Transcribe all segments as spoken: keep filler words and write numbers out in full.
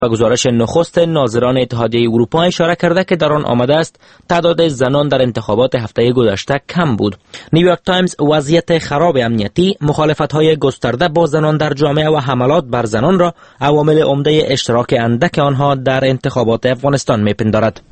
و گزارش نخست ناظران اتحادیه اروپا اشاره کرده که در آن آمده است تعداد زنان در انتخابات هفته گذشته کم بود. نیویورک تایمز وضعیت خراب امنیتی، مخالفت‌های گسترده با زنان در جامعه و حملات بر زنان را عوامل عمده اشتراک اندک آنها در انتخابات افغانستان می‌پندارد.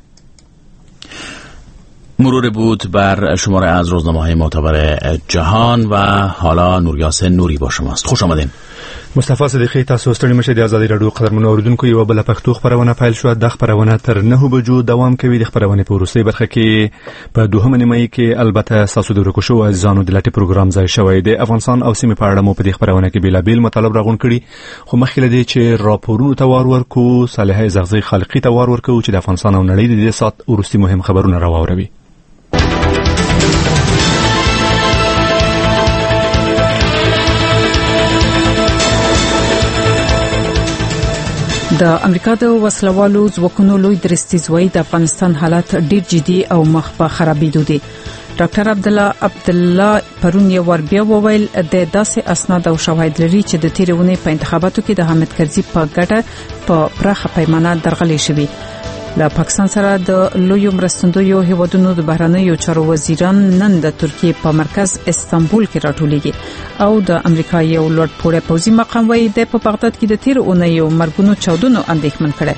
مرور بود بر شماره از روزنامه‌های معتبر جهان و حالا نوریاس نوری با شماست. خوش آمدین. مصطفی صدیقی، تاسو ستړي مشه د آزادۍ رادیو قدرمنو اوریدونکو، یو بل پښتو خبرونه پیل شو. د خبرونه تر نه بجو دوام کوي. د خبرونه په وروستۍ برخه کې په دوهمه نیمه کې البته ساسو د ورکو شو عزیزانو د لټي پروګرام ځای شوی دی. افغانستان او سیمه په اړه مو په دې خبرونه کې بیلابیل مطالب راغون کړي، خو مخکې لدی چې راپورونو ته وار ورکو صالحه زغزي خالقي ته وار ورکو چې د افغانستان او نړۍ د دې سات ورستي مهم خبرونه راووروي. د امریکا د وسلوالو ځواکونو لوی درستیزوي د افغانستان حالت ډیر جدي او مخ په خرابېدو دي. ډاکټر عبد الله عبد الله پرون یو ور بیا وویل د داسې اسناد او شواهد لري چې د تیرونې په انتخاباتو کې د حامد کرزي په ګټه په پراخه پیمانه درغلي شوی. له پاکستان سره د لوی مرستندویو هیوادونو د بهرنیو چارو وزیران نن د ترکیه په مرکز استانبول کې راټولېږي او د امریکا یو لوړ پوړی پوځي مقام وایي د په بغداد کې د تیر اونیو مرګونو چاودنو اندېښمن کړي.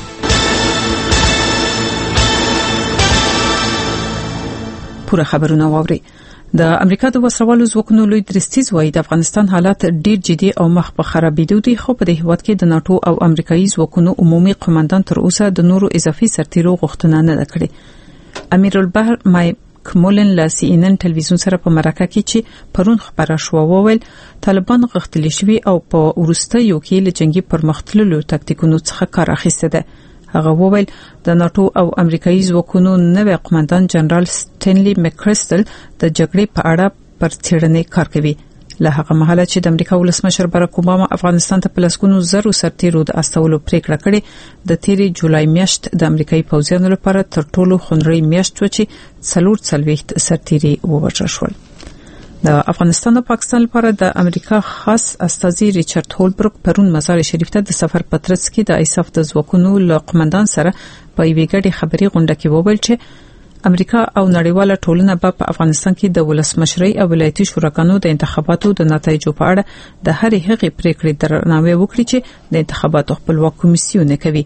پوره خبرونه واوري. د امریکا د وسلوالو ځواکونو لوی درستیز وایي د افغانستان حالات ډیر جدي او مخ په خرابېدو دي، خو په دې هیواد کې د ناتو او امریکایي ځواکونو عمومي قومندان تر اوسه د نورو اضافي سرتیرو غوښتنه نه کړې. امیر البحر مایک مولن له سی ان ان ټلویزیون سره په مرکه کې چې پرون خبره شو وویل طالبان غښتلي شوي او په وروستیو کې له جنگي پرمختللو تاکتیکونو څخه کار اخیسته ده. هغه وویل د ناتو او امریکایي ځواکونو نوی قومندان جنرال سټینلی مکرستل د جګړې په اړه پر څېړنې کار کوي. له هغه مهاله چې د امریکا ولسمشر باراک اوباما افغانستان ته پلسکونو زرو سرتیرو د استولو پریکړه کړې، د تیرې جولای میاشت د امریکایي پوځیانو لپاره تر ټولو خونړۍ میاشت و چې څلور څلوېښت سرتیري ووژل شول. د افغانستان او پاکستان لپاره د امریکا خاص استازي ریچارډ هولبروک پرون مزار شریف ته د سفر پترڅ کې د ایساف د ځواکونو له قومندان سره په یوې ګډې خبري غونډه کې وویل چې امریکا او نړیواله ټولنه په افغانستان کې د ولسمشرۍ او ولایتي شوراګانو د انتخاباتو د نتایجو په اړه د هرې هغې پریکړې درناوی وکړي چې د انتخاباتو خپلواک کمیسیون کوي.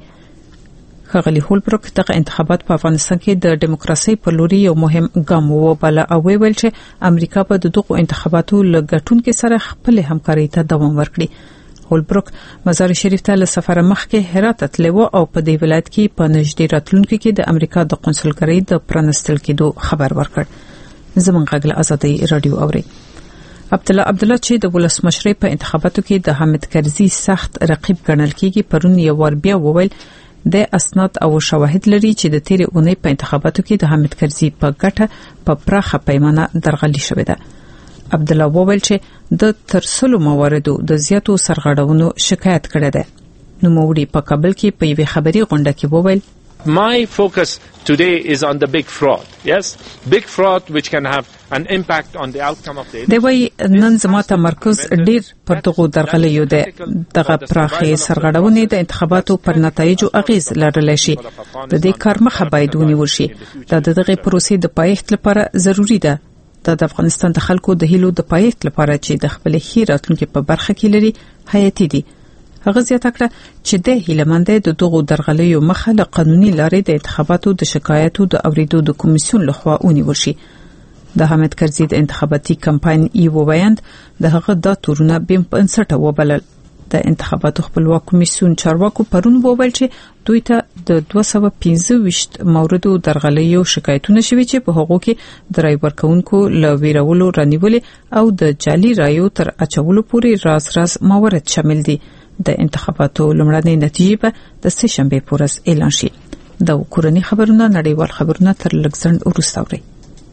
ښاغلي هولبروک دغه انتخابات په افغانستان کې د دیموکراسي په لوري یو مهم ګام وباله او ویل چې امریکا په دغه انتخاباتو لګټونکو سره خپل همکاري ته دوام ورکړي. هولبروک مزار شریف ته له سفر مخکې هرات تللی او په دې ولایت کې په نږدې راتلونکو کې د امریکا د قونسلګرۍ د پرانستل کېدو خبر ورکړ. زمونږ غږ آزادۍ رادیو اوري. عبد الله عبد الله چې د ولسمشرۍ په انتخاباتو کې د حامد کرزي سخت رقیب ګڼل کېږي پرون یو ور بیا وویل د اسناد او شواهد لري چې د تیر اونۍ په انتخاباتو کې د حامد کرزي په ګټه په پراخه پیمانه درغلي شوې ده. عبد الله وویل چې د ترسلو مواردو د زیاتو سرغړونو شکایت کړی ده. نو موري په کابل کې په یوه خبري غونډه کې وویل My focus today is on the big fraud. Yes, big fraud which can have an impact on the outcome of the election. دی وی نن زما تمرکز ډیر پر دغه درغلیو ده. دغه پراخه سرغړونې د انتخاباتو پر نتایجو اغیز لرلی شي. د دې کار مخه باید ونیول شي. دا د دغه پروسې د پایښت لپاره ضروری ده. دا د افغانستان د خلکو د هیلو د پایښت لپاره چې د خپل خیر راتلونکو په برخه کې لري حیاتي دي. هغه زیاته کړه چې د هیلمنده د دغه درغلیو مخه له قانوني لارې د انتخاباتو د شکایتو د اوریدو د کمیسیون لخوا ونیول شي. د حامد کرزي د انتخاباتي کمپاین یو ویاند د هغه د تورونه بیم په انسټه وبلل. د انتخاباتو خپلواک کمیسیون چارواکو پرون وویل چې دوی ته د دوه سوه پنځه ویشت موردو درغلیو شکایتونه شوي چې په هغو کې د رای ورکونکو له ویرولو رانیولې او د جعلي رایو تر اچولو پورې راز راز موارد شامل دي. د انتخاباتو لومړنۍ نتیجې به د سه شنبې په ورځ اعلان شي. د کورنۍ خبرونه نړیوال خبرونه تر لږ ځنډ وروسته اورئ.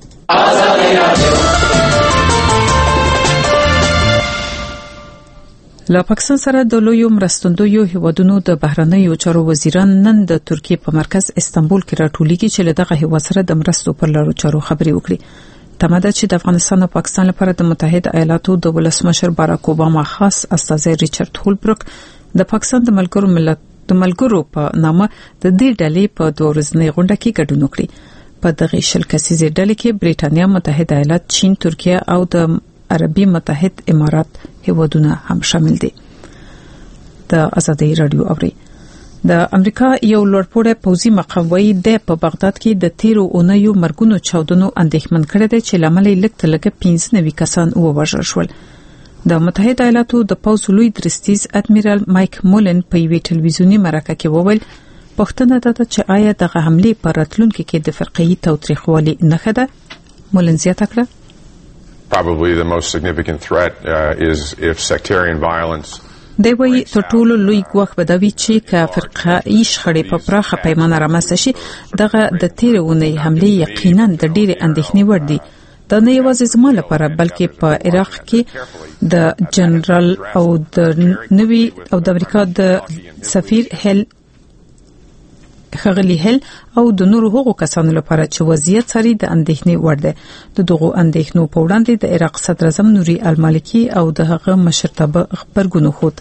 له پاکستان سره د لوی مرستندویو هیوادونو د بهرنیو چارو وزیران نن د ترکیه په مرکز استانبول کې راټولېږي چې له دغه هیواد سره د مرستو پر لارو چارو خبرې وکړي. تماده چې د افغانستان او پاکستان لپاره د متحده ایالاتو د ولسمشر باراک اوباما خاص استازي ریچارډ هولبروک د پاکستان د ملګرو ملت د ملګرو په نامه د دې ډلې په دوه ورځنۍ غونډه کې ګډون وکړي. په دغه شل کسیزې ډلې کې بریټانیا، متحده ایالات، چین، ترکیه او د عربي متحد امارات هیوادونه هم شامل دي. د ازادي رادیو اوري د امریکا یو لوړپوړی پوځي مقام وایي د په بغداد کې د تیرو اونیو مرګونو چاودنو اندېښمن کړی دی چې لامل یې لږ تر لږه پنځه نوي کسان ووژل شول. د متحده ایالاتو د پوځ لوی درستیز ادمیرال مایک مولن په یوې ټلویزیوني مرکه کې وویل پوښتنه ده چې آیا دغه حمله پر راتلونکي کې د فرقي تاوتریخوالي نښه ده. مولن زیاته کړه Probably the most significant threat uh, is if sectarian violence دی وی تر ټولو لوی ګواښ به دا وي چې که فرقه‌ایي شخړې په پراخه پیمانه رامنځته شي دغه د تیرې اونۍ حملې یقینا د ډېرې اندېښنې وړ دي. دا نه یوازې زما لپاره بلکې په عراق کې د جنرال او د نوي او د امریکا د سفیر هل خغلی هل او د نورو هغو کسانو لپاره چې وضعیت سړي د اندېښنې وړ دی. د دغو اندېښنو په وړاندې د عراق صدر اعظم نوري المالکی او د هغه مشرتابه خبرګون خود.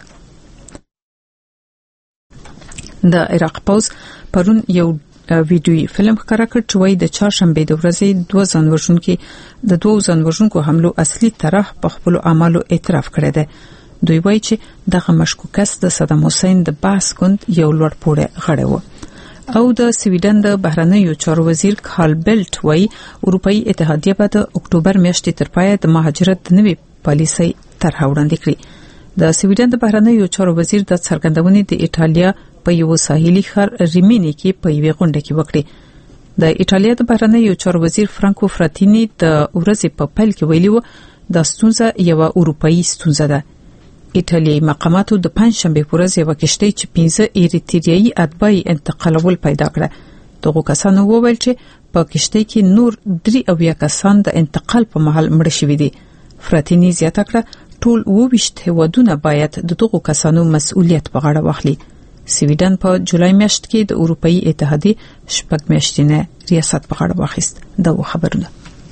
د عراق پوز پرون یو ویډیوي فلم ښکاره کړ چې وايي د چهارشنبه د ورځې دوه ځانوژونکو د دوه ځانوژونکو حملو اصلي طرف په خپل اعمالو اعتراف کړی دی. دوی وايي چې دغه مشکوک کس د صدام حسین د باس ګوند یو لوړپوړی غړی و. او د سویډن د بهرنیو چارو وزیر کارل بیلټ وايي اروپאי اتحادیه به د اکتوبر میاشتې تر پایه د مهاجرت نوي پالیسي طرح وړاندې کړي. د سویډن د بهرنیو چارو وزیر د څرګندونې د ایټالیا په یو ساحلي ښار ریمینی کې په یوه غونډه کې وکړي. د ایټالیا د بهرنیو چارو وزیر فرانکو فراتینی د ورځې په پیل کې ویلي و د ستونزه یو اروپאי ستونزه ده. ایټالیایی مقاماتو د پنځشنبه په ورځ یو کشتۍ چې پنځه ایریتریایي اتباعي انتقالول پیدا کړه. دغه کسانو وویل چې په کشتۍ کې نور درې اویا کسان د انتقال په مهال مړ شوي دي. فراتینی زیاته کړه ټول اوویشت هیوادونه باید د دغو کسانو مسؤلیت په غاړه واخلي. سویډن په جولای میاشت کې د اروپאי اتحادیې شپږ میاشتنه ریاست په غاړه واخیست. دا خبرونه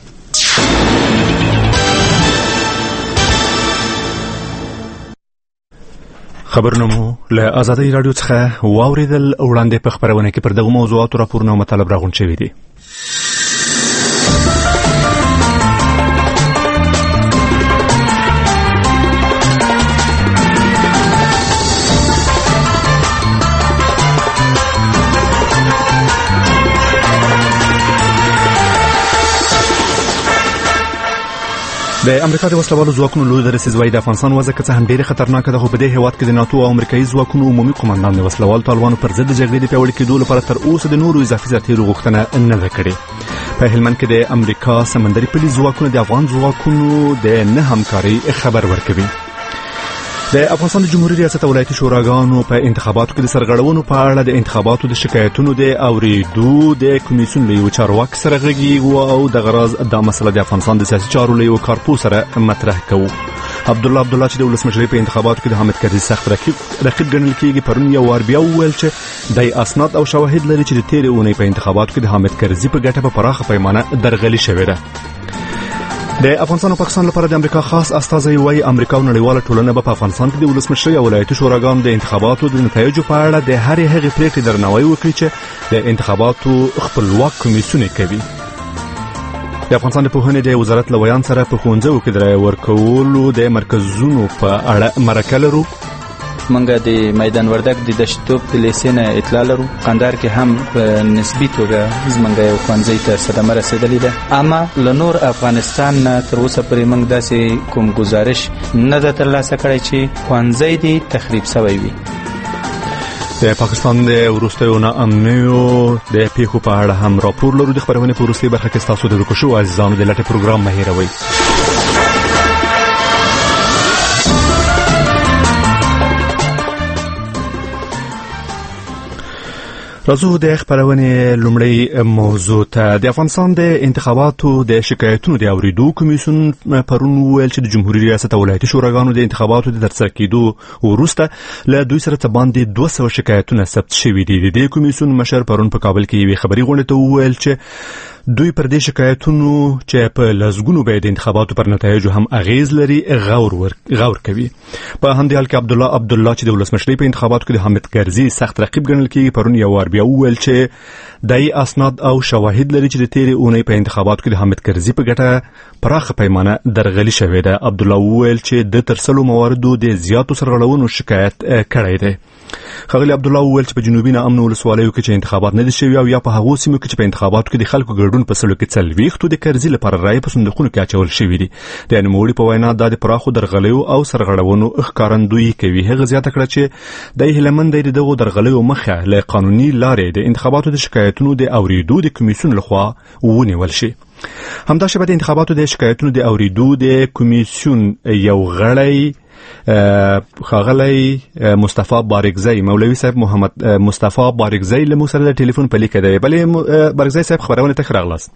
خبرونه مو له ازادي رادیو څخه واوریدل. وړاندې په خبرونه کې پر دغه موضوعاتو راپورونه او مطالب راغونډ شوي دي. د امریکا د وسلوالو ځواکونو لوی درسیز وايي د افغانستان وضع که څه هم ډېره خطرناکه ده، خو په دې هیواد کې د ناتو او امریکایي ځواکونو عمومي قومندان د وسلوالو طالبانو پر ضد د جګړې د پیاوړي کېدو لپاره تر اوسه د نورو اضافي زیاتېدو غوښتنه نه ده کړې. په هلمند کې د امریکا سمندري پلي ځواکونه د افغان ځواکونو د نه همکارۍ خبر ورکوي. د افغانستان د جمهوریت ریاست ولایتي شوراګانو په انتخاباتو کې د سرغړونو په اړه د انتخاباتو د شکایتونو د اوریدو د کمیسیون له یو چارواکي سره غږیږي او د غرض د مسله د افغانستان د سیاسي چارو له یو کارپوه سره مطرح کوي. عبدالله عبدالله چې د ولسمشرۍ په انتخاباتو کې د حامد کرزي سخت رقیب رقیب ګڼل کېږي پرون یو وار بیا وویل چې د اسناد او شواهد لري چې د تېرې اونۍ په انتخاباتو کې د حامد کرزي په ګټه په پراخه پیمانه درغلي شوې ده. د افغانستان او پاکستان لپاره د امریکا خاص استازی وايي امریکا او نړیواله ټولنه به په افغانستان کې د ولسمشرۍ او ولایتي شوراګانو د انتخاباتو د نتایجو په اړه د هرې هغې پریکړې درناوی وکړي چې د انتخاباتو خپلواک کمیسیون کوي. د افغانستان د پوهنې د وزارت له ویان سره په ښوونځیو کې د رایې ورکولو د مرکزونو په اړه مرکه لرو. منګه د میدان وردګ د دشتوب د لیسین اطلاع لرو. قندهار کې هم په نسبی توګه زمونږ یو ښوونځی ته صدمه رسیدلې ده، اما له نور افغانستان نه تر اوسه پورې موږ داسې کوم گزارش نه ده ترلاسه کړی چې ښوونځی دې تخریب شوی وي. د پاکستان د وروستیو ناامنیو د پیښو په اړه هم راپور لرو. د خبرونې په وروستۍ برخه کې ستاسو د ورکو شوو عزیزانو د لټې پروګرام مه هېروئ. راځو د خبرونې لومړی موضوع ته. د افغانستان د انتخاباتو د شکایتونو د اوریدو کمیسیون پرون وویل چې د جمهوریت ریاست او ولایتي شوراګانو د انتخاباتو د ترسره کېدو وروسته له دوی سره څه باندې دوه سوه شکایتونه ثبت شوي دي. د دې کمیسیون مشر پرون په کابل کې یوې خبري غونډې ته وویل چې دوی پر دې شکایتونو چې په لسګونو به د انتخاباتو پر نتایجو هم اغیز لري غور ور غور کوي. په همدې حال کې عبدالله عبدالله چې د ولسمشرۍ په انتخاباتو کې د حامد کرزي سخت رقیب ګڼل کېږي پرون یو وار بیا وویل چې دای اسناد او شواهد لري چې د تیرې اونۍ په انتخاباتو کې د حامد کرزي په ګټه پراخه پیمانه درغلي شوې ده. عبدالله وویل چې د ترسلو مواردو د زیاتو سرغړونو شکایت کړی دی. ښاغلي عبدالله وویل چې په جنوبي ناامن ولسوالیو کې چې انتخابات نه دي شوي او یا په هغو سیمو کې چې په انتخاباتو کې د خلکو ګډون په سلو کې څلوېښتو د کرزي لپاره رایې په صندوقونو کې اچول شوي دي. د نوموړي په وینا دا د پراخو درغلیو او سرغړونو ښکارندویي کوي. هغه زیاته کړه چې د هیلمند د دغو درغلیو مخه له قانوني لارې د انتخاباتو د شکایتونو د اوریدو د کمیسیون لخوا ونیول شي. همداشبه د انتخاباتو د شکایتونو د اوریدو د کمیسیون یو غړی خاغلی مصطفی بارگزی مولوی صاحب محمد مصطفی بارگزی له مو سره د ټلیفون په لیکه دی. بلې بارگزی صاحب خبرونه ته راغلاست.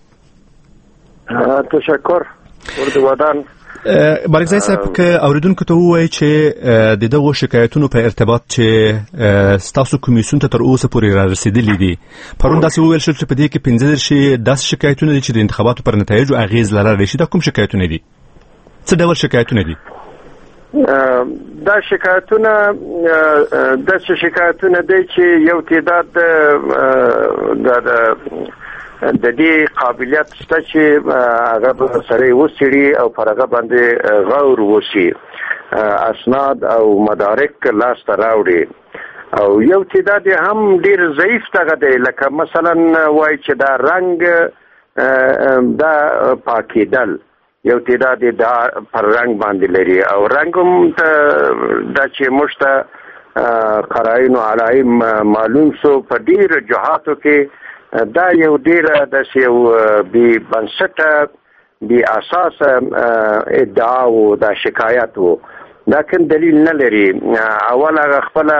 تشکر ورته ودان. بارگزی صاحب که اوریدونکو ته وایي چې د دغو شکایتونو په ارتباط چې ستاسو کمیسیون ته تر اوسه پورې را رسیدلي دي پرون داسې وویل شو چې په دې کې پنځه دېرش داسې شکایتونه دي چې د انتخاباتو پر نتایجو اغیز لرلی شي. دا کوم شکایتونه دي؟ څه ډول شکایتونه دي؟ دا شکایتونه د شکایتونه دی چې یو تعداد د د دې قابلیت شته چې هغه سره وسیړي او پر هغه باندې غور وشي اسناد او مدارک لاس ته راوړي او یو تعداد هم ډیر ضعیف تغه دی لکه مثلا وای چې دا رنگ دا پاکیدل یو تعداد دا پر رنگ باندې لري او رنگم ته دا چې مشته قرائن او علایم معلوم شو په ډیر جهاتو کې دا یو ډیر د یو بي بنسټه بي اساس ادعا او دا شکایت وو لکه دلیل نه لري. اوله خپل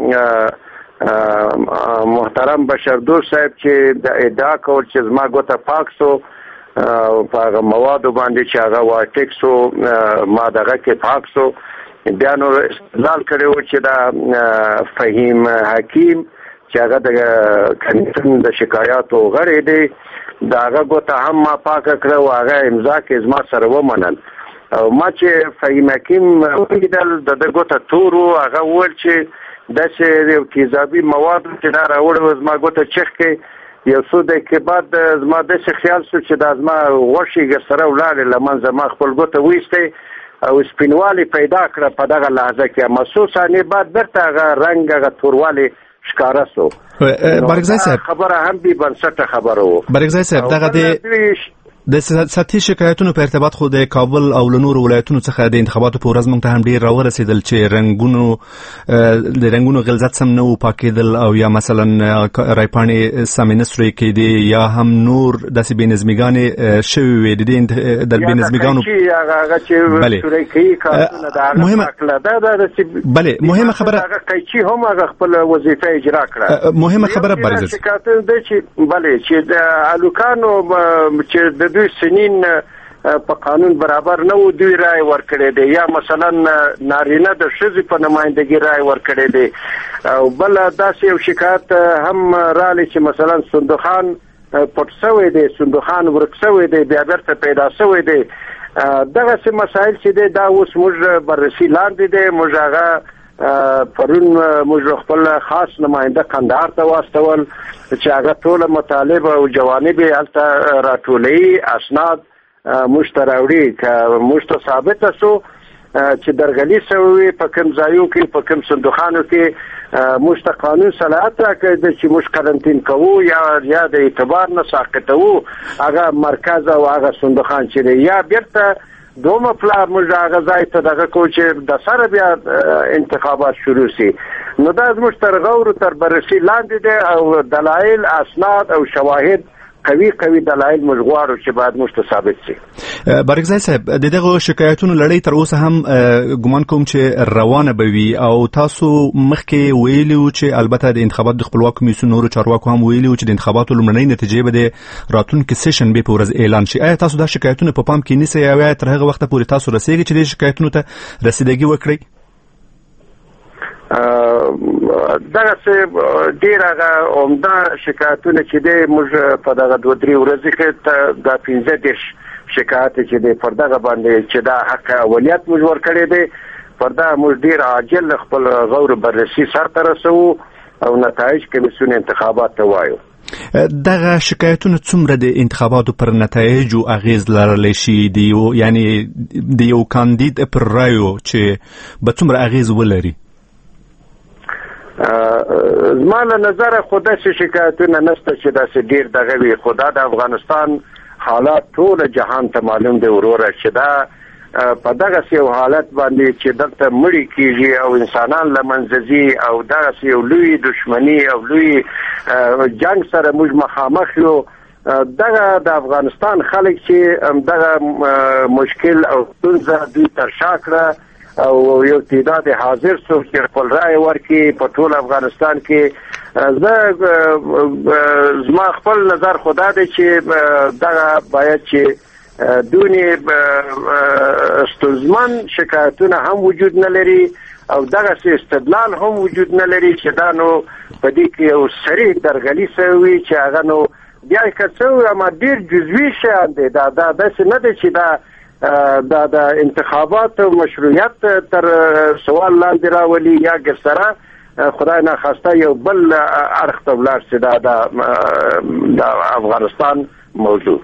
محترم بشردوست صاحب چې د ادعا کول چې زما ګوته پاک سو په هغه موادو باندې چې هغه واټکسو ما دغه کې پاک سو بیا نو استدلال کړو چې دا فهیم حکیم چې هغه د کمیسیون د شکایاتو غړی دی دا هغه ګوته هم ما پاک کړو هغه امضا کې زما سره ومنل او ما چې فهیم حکیم ولیدل د دغه ګوته تورو هغه وویل چې داسې یو تیزابي مواد چې دا راوړو زما ګوته چخ کې یو څو دقیقې بعد زما داسې خیال شو چې دا زما غوښې سره ولاړې له منځه ما خپل ګوته ویستی او سپینوالی پیدا کړه په دغه لحظه کې ما څو ثانیې بعد بیرته هغه رنګ هغه توروالی ښکاره سو. بارگزی صاحب خبره هم بې بنسټه خبره وه. بارگزی صاحب دغه د د سطحي شکایتونو په ارتباط خو د کابل او له نورو ولایتونو څخه د انتخاباتو په ورځ موږ ته هم ډېر راورسېدل چې رنګونو د رنګونو غلظت سم نه و پاکېدل او یا مثلا رایپاڼې سمې نه سورې کېدې یا هم نور داسې بې نظمیګانې شوې وې د دې د بې نظمیګانو بلې مهمه خبره قیچي هم هغه خپل وظیفه اجرا کړه. مهمه خبره بارګزی شکایتونه دی چې بلې چې د الوکانو چې د دوی سنین په قانون برابر نه و دوی رای ورکړی دی یا مثلا نارینه د ښځې په نمایندګي رای ورکړی دی او بل داسې یو شکایت هم رالی چې مثلا صندوقخان پټ شوی دی صندوقخان ورک شوی دی بیا بیرته پیدا شوی دی دغسې مسایل چې دی دا اوس موږ بررسي لاندې دی موږ هغه پرون موږ خپل خاص نماینده کندهار ته واستول چې هغه ټول مطالب او جوانب هلته راټولوي اسناد موږ ته راوړي که موږ ته ثابته شو چې درغلي شوي په کوم ځایو کې په کوم صندوقخانو کې موږ ته قانون صلاحیت راکړی دی چې موږ قرنطین کوو یا یا د اعتبار نه ساقطوو هغه مرکز او هغه صندوقخان چې دی یا بیرته دومه پلا موږ هغه ځای ته دغه کوو چې د سره بیا انتخابات شروع سي. نو دا زموږ تر غور تر بررسي لاندې دی او دلایل اسناد او شواهد قوي قوي دلایل موږ غواړو چې باید موږ ته ثابت شي. بارګزی صاحب د دغه شکایتونو لړۍ تر اوسه هم ګمان کوم چې روانه به وي او تاسو مخکې ویلي وو چې البته د انتخاباتو د خپلواک کمیسیون نورو چارواکو هم ویلي وو چې د انتخاباتو لومړنۍ نتیجې به د راتلونکي سیشن به په ورځ اعلان شي. آیا تاسو دا شکایتونه په پام کې نیسئ او تر هغه وخته پورې تاسو رسیږي چې د شکایتونو ته رسیدګي وکړئ؟ دغه څه ډیر هغه عمده شکایتونه چې د موږ په دغه دوه درې ورځې کې د پنځه دیرش شکایت چې د پر دغه باندې چې دا حق اولیت موږ ورکړی دی پر دا موږ ډیر عاجل خپل غور بررسي سرته رسو او نتایج کمیسیون انتخابات ته وایو. دغه شکایتونه څومره د انتخاباتو پر نتایجو اغیز لرلی شي دی یعنی د یو کاندید پر رایو چې به څومره اغیز ولري؟ زما له نظره خو داسې شکایتونه نشته چې داسې ډیر دغه وي، خو دا د افغانستان حالات ټول جهان ته معلوم دی وروره چې دا په دغه یو حالت باندې چې دلته مړی کیږي او انسانان له منځه ځي او دغه یو لوی دشمنی او لوی جنگ سره موږ مخامخ یو. دغه د افغانستان خلک چې دغه مشکل او ستونزه دوی تر شا کړه او یو تعداد حاضر څو چې خپل رای ورکړي په ټول افغانستان کې. زه زما خپل نظر خدا دی چې دغه باید چې دونی ستونزمن شکایتونه هم وجود نه لري او دغه استدلال هم وجود نه لري چې دا نو په دې کې یو صریح درغلي شوی چې هغه نو بیا کڅو اما ډیر جزوي شیان دي. دا دا داسې نه دی چې دا دا د انتخابات مشروعیت تر سوال لاندې راولي یا ګسره خدای نه خواسته یو بل اړخ ته ولاړ شي. دا د افغانستان موضوع.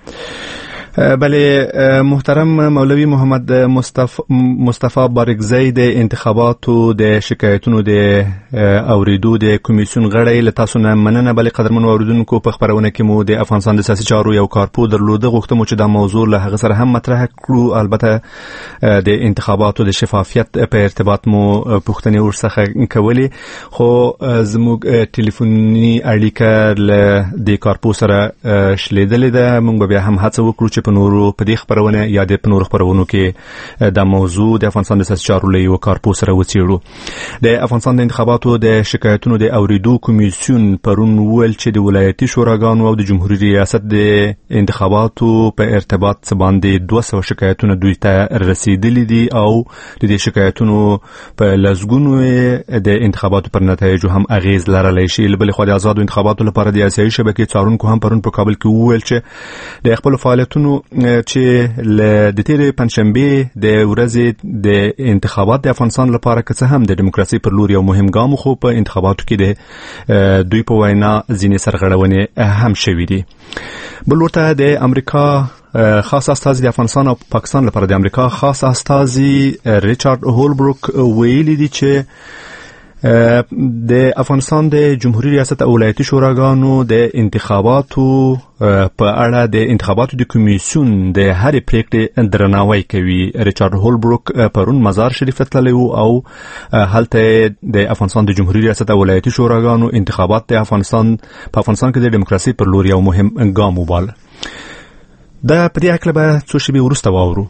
بله محترم مولوی محمد مصطفی مصطفی بارکزی د انتخاباتو د شکایتونو د اوریدو د کمیسیون غړی له تاسو نه مننه. بله قدرمن اوریدونکو په خبرونه کې مو د افغانستان د سیاسي چارو یو کارپو درلوده، غوښتم چې دا موضوع له هغه سره هم مطرح کړو. البته د انتخاباتو د شفافیت په ارتباط مو پوښتنې ورڅخه کولې، خو زموږ ټلیفوني اړیکه له د کارپو سره شلیدلې ده. موږ بیا هم هڅه وکړو چې په نورو په دې خبرونه یا د نورو خبرونو کې د موضوع د افغانستان د سیاسي چارو له یو کارپو سره وڅېړو. د افغانستان د انتخاباتو د شکایتونو د اوریدو کمیسیون پرون وویل چې د ولایتي شوراګانو او د جمهوریت ریاست د انتخاباتو په ارتباط باندې دوه سوه شکایتونه دوی ته رسیدلي دي او د دې شکایتونو په لسګونو د انتخاباتو پر نتایجو هم اغیز لرلی شي. له بلې خوا د آزادو انتخاباتو لپاره د آسیایي شبکې څارونکو هم پرون په کابل کې وویل چې د خپلو فعالیتونو چې له د تیرې پنځشنبې د ورځې د انتخابات د افغانستان لپاره که څه هم د دیموکراسي پر لور یو مهم ګام خو په انتخاباتو کې د دوی په وینا ځینې سرغړونې هم شوي دي. بل ورته د امریکا خاص استازي د افغانستان او پاکستان لپاره د امریکا خاص استازي ریچارډ هولبروک ویلي دي چې د افغانستان د جمهوریت ریاست او ولایتي شوراګانو د انتخاباتو په اړه د انتخاباتو د کمیسیون د هرې پریکړې درناوی کوي. ریچارډ هولبروک پرون مزار شریف ته تللی و او هلته د افغانستان د جمهوریت ریاست او ولایتي شوراګانو انتخابات د افغانستان په افغانستان کې د دیموکراسي پر لور یو مهم ګام وباله. دا په دې اړه به څو شېبې وروسته واورو.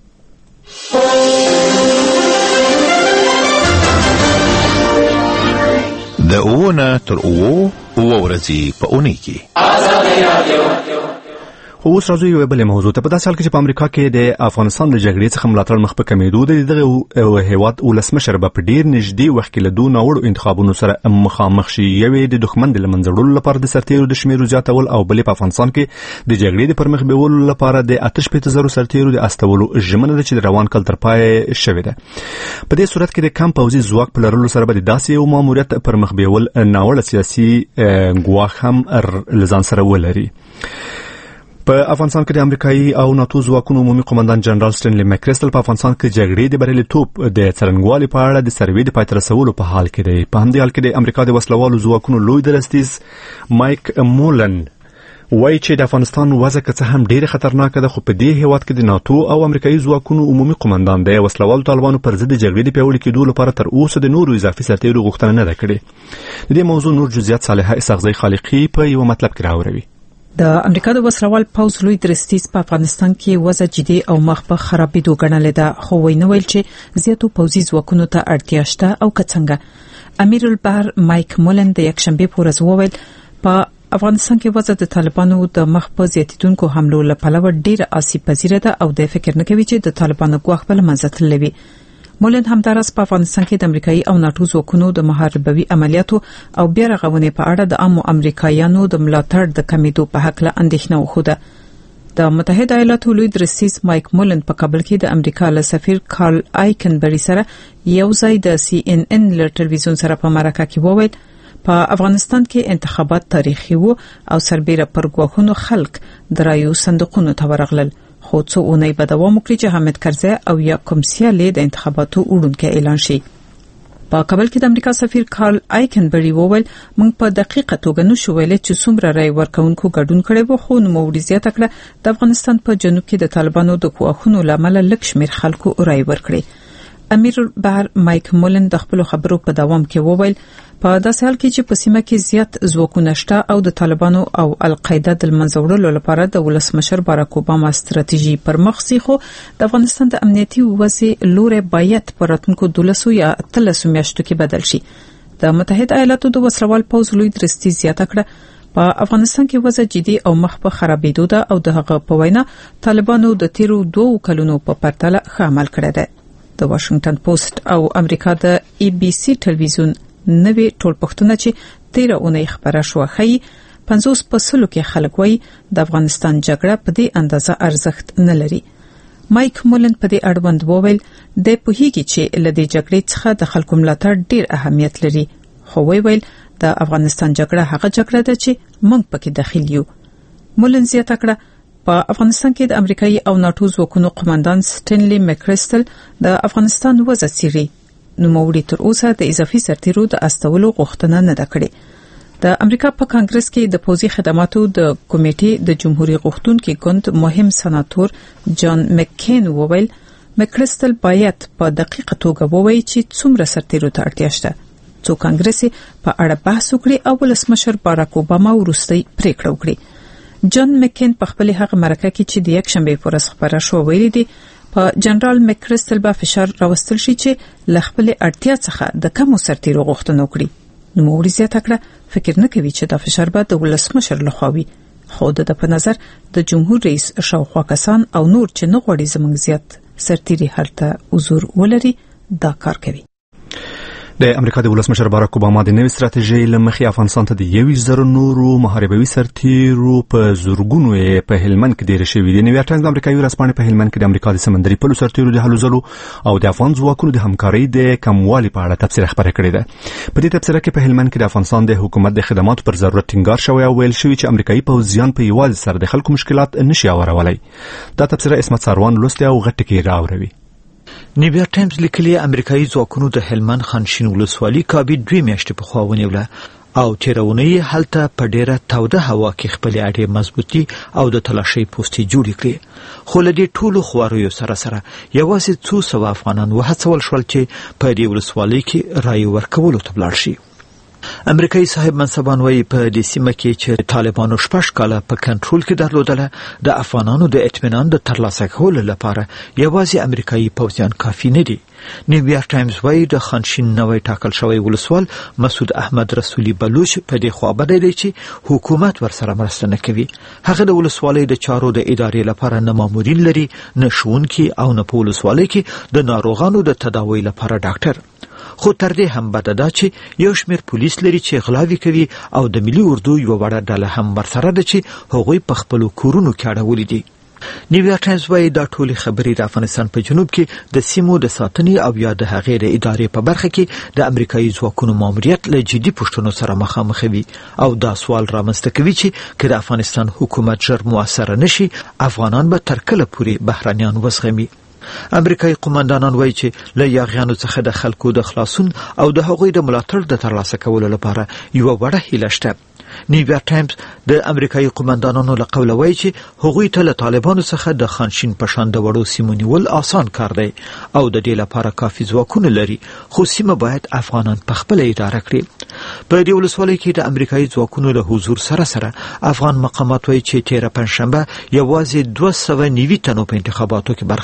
د اوونه تر اوو اوه ورځې په اونۍ کې خو اوس راځو یو بلې موضوع ته. په داسې حال کې چې په امریکا کې د افغانستان د جګړې څخه ملاتړ مخ په کمېدو دی، دغه هېواد ولسمشر به په ډېر نږدې وخت کې له دوو ناوړو انتخابونو سره مخامخ شي. یوې د دښمن د له منځه وړلو لپاره د سرتېرو د شمېرو زیاتول او بلې په افغانستان کې د جګړې د پرمخ بیولو لپاره د اته شپېته زرو سرتېرو د استولو ژمنه ده چې د روان کال تر پایه شوې ده. په دې صورت کې د کم پوځي ځواک په لرلو سره به د داسې یو ماموریت پرمخ بیول ناوړه سیاسي ګواښ هم له ځان سره ولري. په افغانستان کې د امریکایي او ناتو ځواکونو عمومي قومندان جنرال سټنلی مکریسټل په افغانستان کې جګړې د بریالیتوب د څرنګوالي په اړه د سروې د پای ته رسولو په حال کې دی. په همدې حال کې د امریکا د وسلوالو ځواکونو لوی درستیز مایک مولن وایي چې د افغانستان وضع که څه هم ډېره خطرناکه ده، خو په دې هېواد کې د ناتو او امریکایي ځواکونو عمومي قومندان د وسلوالو طالبانو پر ضد د جګړې د پیاوړي کېدو لپاره تر اوسه د نورو اضافي سرتېرو غوښتنه نه ده کړې. د دې موضوع نور جزئیات صالحه اسحاقزی خالقي په یو مطلب کې راوړوي. د امریکا د وسلوال پوځ لوی درستیز په افغانستان کې وضع جدي او مخ په خرابېدو ګڼلې ده، خو وینا ویل چې زیاتو پوځي ځواکونو ته اړتیا شته او کڅنګه. امیر البحر مایک مولن د یکشنبه په ورځ وویل په افغانستان کې وضع د طالبانو د مخ په زیاتیدونکو حملو له پلوه ډېر آسیب پذیره ده او د فکر نه کوي چې د طالبانو ګواښ بل منځ تللی وي. مولن همدارس په افغانستان کې د امریکایي او ناتو ځواکونو د محاربوي عملیاتو او بیا رغونې په اړه د عامو امریکایانو د ملاتړ د کمیدو په حق له اندېښنه وښوده. د متحده ایالاتو لوی درستیز مایک مولن په کابل کې د امریکا له سفیر کارل آیکنبری سره یو ځای د سی ان ان له ټلویزیون سره په مرکه کې وویل په افغانستان کې انتخابات تاریخي وو او سربېره پر ګواښونو خلک د رایو صندوقونو ته ورغلل، خو څو اونۍ به دوام وکړي چې حامد کرزی او یا کوم سیالي د انتخاباتو وړاندې اعلان شي. په کابل کې د امریکا سفیر کارل آیکنبری وویل موږ په دقیقه توګه نشو ویلای چې څومره رای ورکونکو ګډون کړي وو، خو نوموړي زیاته کړه د افغانستان په جنوب کې د طالبانو د ګواښونو لامل لږ شمېر خلکو رای ورکړي. امیر البحر مایک مولن د خپل خبرو په دوام کې وویل په داسې حال کې چې په سیمه کې زیات ځواکونه شته او د طالبانو او القاعده د منځه وړلو لپاره د ولسمشر باراک اوباما ستراتیژي پر مخ سي، خو د افغانستان د امنیتي وضع لوري باید پر راتلونکو دولسو یا اتلسو میاشتو کې بدل شي. د متحده ایالاتو د وسلوال پوځ لوی درستي زیاته کړه په افغانستان کې وضع جدي او مخ په خرابېدو ده او د هغه په وینا طالبانو د تیرو دوه کلونو په پرتله ښه عمل کړی دی. د واشنگټن پوسټ او امریکا د ای بي سي ټلویزیون نوې ټولپوښتنه چې تیره اونۍ خبره شوه ښیي پنځوس په سلو کې خلک وایي د افغانستان جګړه په دې اندازه ارزښت نه لري. مایک مولن په دې اړوند وویل د پوهیږي چې له دې جګړې څخه د خلکو ملاتړ ډیر اهمیت لري، خو ویل د افغانستان جګړه هغه جګړه ده چې موږ پکې داخل یو. مولن زیاته کړه په افغانستان کې د امریکایي او ناتو ځواکونو قومندان سټینلی مکریسټل د افغانستان وضع څیړي، نوموړي تر اوسه د اضافي سرتیرو د استولو غوښتنه نه ده کړې. د امریکا په کانګرس کې د پوځي خدماتو د کمیټې د جمهوریت غوښتونکو ګوند مهم سناتور جان مکین وویل مکریسټل باید په دقیقه توګه ووایي چې څومره سرتیرو ته اړتیا شته، څو کانګرس په اړه بحث وکړي او ولسمشر باراک اوباما وروستۍ پریکړه وکړي. جان مکین په خپل هغه مرکه کې چې د یک شنبه پر ورځ خبره شو ویلي دي په جنرال مکریسټل به فشار راوستل شي چې ل خپل اړتیا څخه د کمو سرتیرو غوښتنه وکړي. نوموړي زیاته کړه فکر نه کوي چې دا فشار به د ولسمشر لخوا وي، خو د په نظر د جمهور رئیس شاوخوا کسان او نور چې نه غواړي زموږ زیات سرتیري هلته حضور ولري دا کار کوي. د امریکا د ولسمشر باراک اوباما د نوې ستراتیژۍ لمخې افغانستان ته د یویشت زره نورو محاربوي سرتیرو په زورګونو په هلمند کې ډیر شوي دي. نیویارک ټایمز امریکایي ورځپاڼه په هلمند کې د امریکا د سمندري پلو سرتیرو د هلو ځلو او د افغان ځواکونو د همکارۍ د کموالي په اړه تبصره خبره کړې ده. په دې تبصره کې په هلمند کې د افغانستان د حکومت د خدماتو پر ضرورت ټینګار شوی او ویل شوی چې امریکایي پوځیان په یوازې سره د خلکو مشکلات نشي اورولای. دا تبصره اسمت ساروان لوستي او غټ کې راوړي. نیویارک ټایمز لیکلي امریکایي ځواکونو د هلمند خانشین ولسوالي کابي دوه میاشتې په خوا ونیوله او تیرونی هلته په ډیره توده هوا کې خپل اړې مضبوطي او د تلاشي پوسټي جوړ کړې، خو له دې ټولو خواریو سره سره یوازې څو سوه افغانان وهڅول شول چې په دې ولسوالۍ کې رایو ورکولو ته ولاړ شي. امریکایي صاحب منصبان وایي په دې سیمه کې چې طالبانو شپږ کاله په کنټرول کې درلودله د افغانانو د اطمینان د ترلاسه کولو لپاره یوازې امریکایي پوځیان کافي نه دي. نیویارک ټایمز وایي د خانشین نوی ټاکل شوی ولسوال مسعود احمد رسولي بلوچ په دې خوا بده دی چې حکومت ورسره مرسته نه کوي. هغه د ولسوالۍ د چارو د ادارې لپاره نه مامورین لري، نه ښوونکي او نه په ولسوالۍ کې د ناروغانو د تداوی لپاره ډاکټر. خو تر دې هم بده ده چې یو شمېر پولیس لري چې غلاوي کوي او د ملي اردو یو وړه ډله هم ورسره ده چې هغوی په خپلو کورونو کې اړولي دي. نیویارک ټایمز وایي دا ټولې خبرې د افغانستان په جنوب کې د سیمو د ساتنې او یا د هغې د ادارې په برخه کې د امریکایي ځواکونو ماموریت له جدي پوښتنو سره مخامخ وي او دا سوال رامنځته کوي چې که د افغانستان حکومت ژر موثره نشي افغانان به تر کله پورې بهرانیان وزغمي. امریکایي قومندانان وایي چې له یاغیانو څخه د خلکو د خلاصون او د هغوی د ملاتړ د ترلاسه کولو لپاره یوه وړه هیله شته. نیویارک ټایمز د امریکایي قومندانانو له قوله وایي چې هغوی ته له طالبانو څخه د خانشین په شان د وړو سیمو نیول آسان کار دی او د دې لپاره کافي ځواکونه لري، خو سیمه باید افغانان په خپله اداره کړي. په دې ولسوالۍ کې د امریکایي ځواکونو له حضور سره سره افغان مقامات وایي چې تیره پنجشنبه یوازې دوه سوه نوي تنو په انتخاباتو کې برخه واخیسته.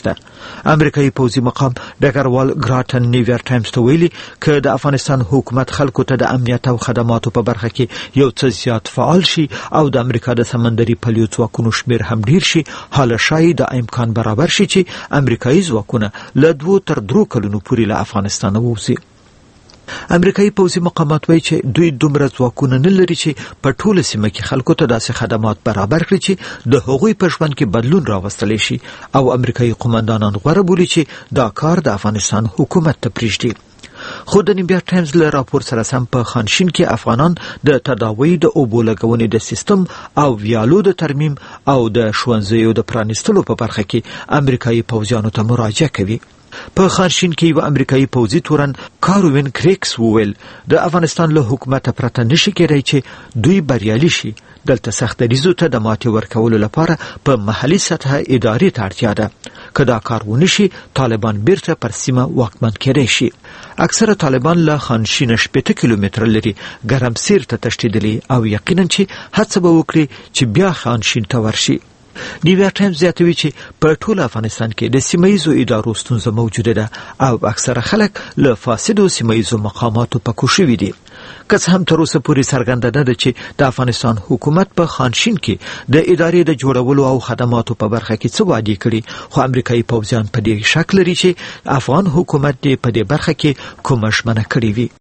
ده. امریکایي پوځي مقام ډګروال ګراټن نیویارک ټایمز ته ویلي که د افغانستان حکومت خلکو ته د امنیت او خدماتو په برخه کې یو څه زیات فعال شي او د امریکا د سمندري پلیو ځواکونو شمیر هم ډیر شي، حالا شاید د امکان برابر شي چې امریکایي ځواکونه له دوه تر درو کلونو پورې له افغانستان ووځي. امریکایي پوځي مقامات وایي چې دوی دومره ځواکونه نه لري چې په ټوله سیمه کې خلکو ته داسې خدمات برابر کړي چې د هغوی په ژوند کې بدلون راوستلی شي، او امریکایي قومندانان غوره بولي چې دا کار د افغانستان حکومت ته پرېږدي. خو د نیویارک ټایمز له راپور سره سم په خانشین کې افغانان د تداوی د اوبو لګونې د سیستم او ویالو د ترمیم او د ښوونځیو د پرانیستلو په برخه کې امریکایي پوځیانو ته مراجعه کوي. په خانشین کې یو امریکایي پوځي تورن کاروین کریکس وویل د افغانستان له حکومت پرته نشي کېدای چې دوی بریالي شي. دلته سخت دریزو ته د ماتې ورکولو لپاره په محلي سطح ادارې ته اړتیا ده. که دا کار ونشي طالبان بیرته پر سیمه واکمن کېدای شي. اکثره طالبان له خانشین شپېته کیلومتره لري ګرمسیر ته تښتېدلي او یقینا چې هڅه به وکړي چې بیا خانشین ته ورشي. نیویارک ټایمز زیاتوي چې په ټول افغانستان کې د سیمایزو ادارو ستونزه موجوده ده او اکثره خلک له فاسدو سیمایزو مقاماتو پکو شوي دي. که څه هم تر اوسه پورې څرګنده ده چې د افغانستان حکومت په خانشین کې د ادارې د جوړولو او خدماتو په برخه کې څه وعدې کړي، خو امریکایي پوځیان په دې شک لري چې افغان حکومت دې په دې برخه کې کومه ژمنه کړې وي.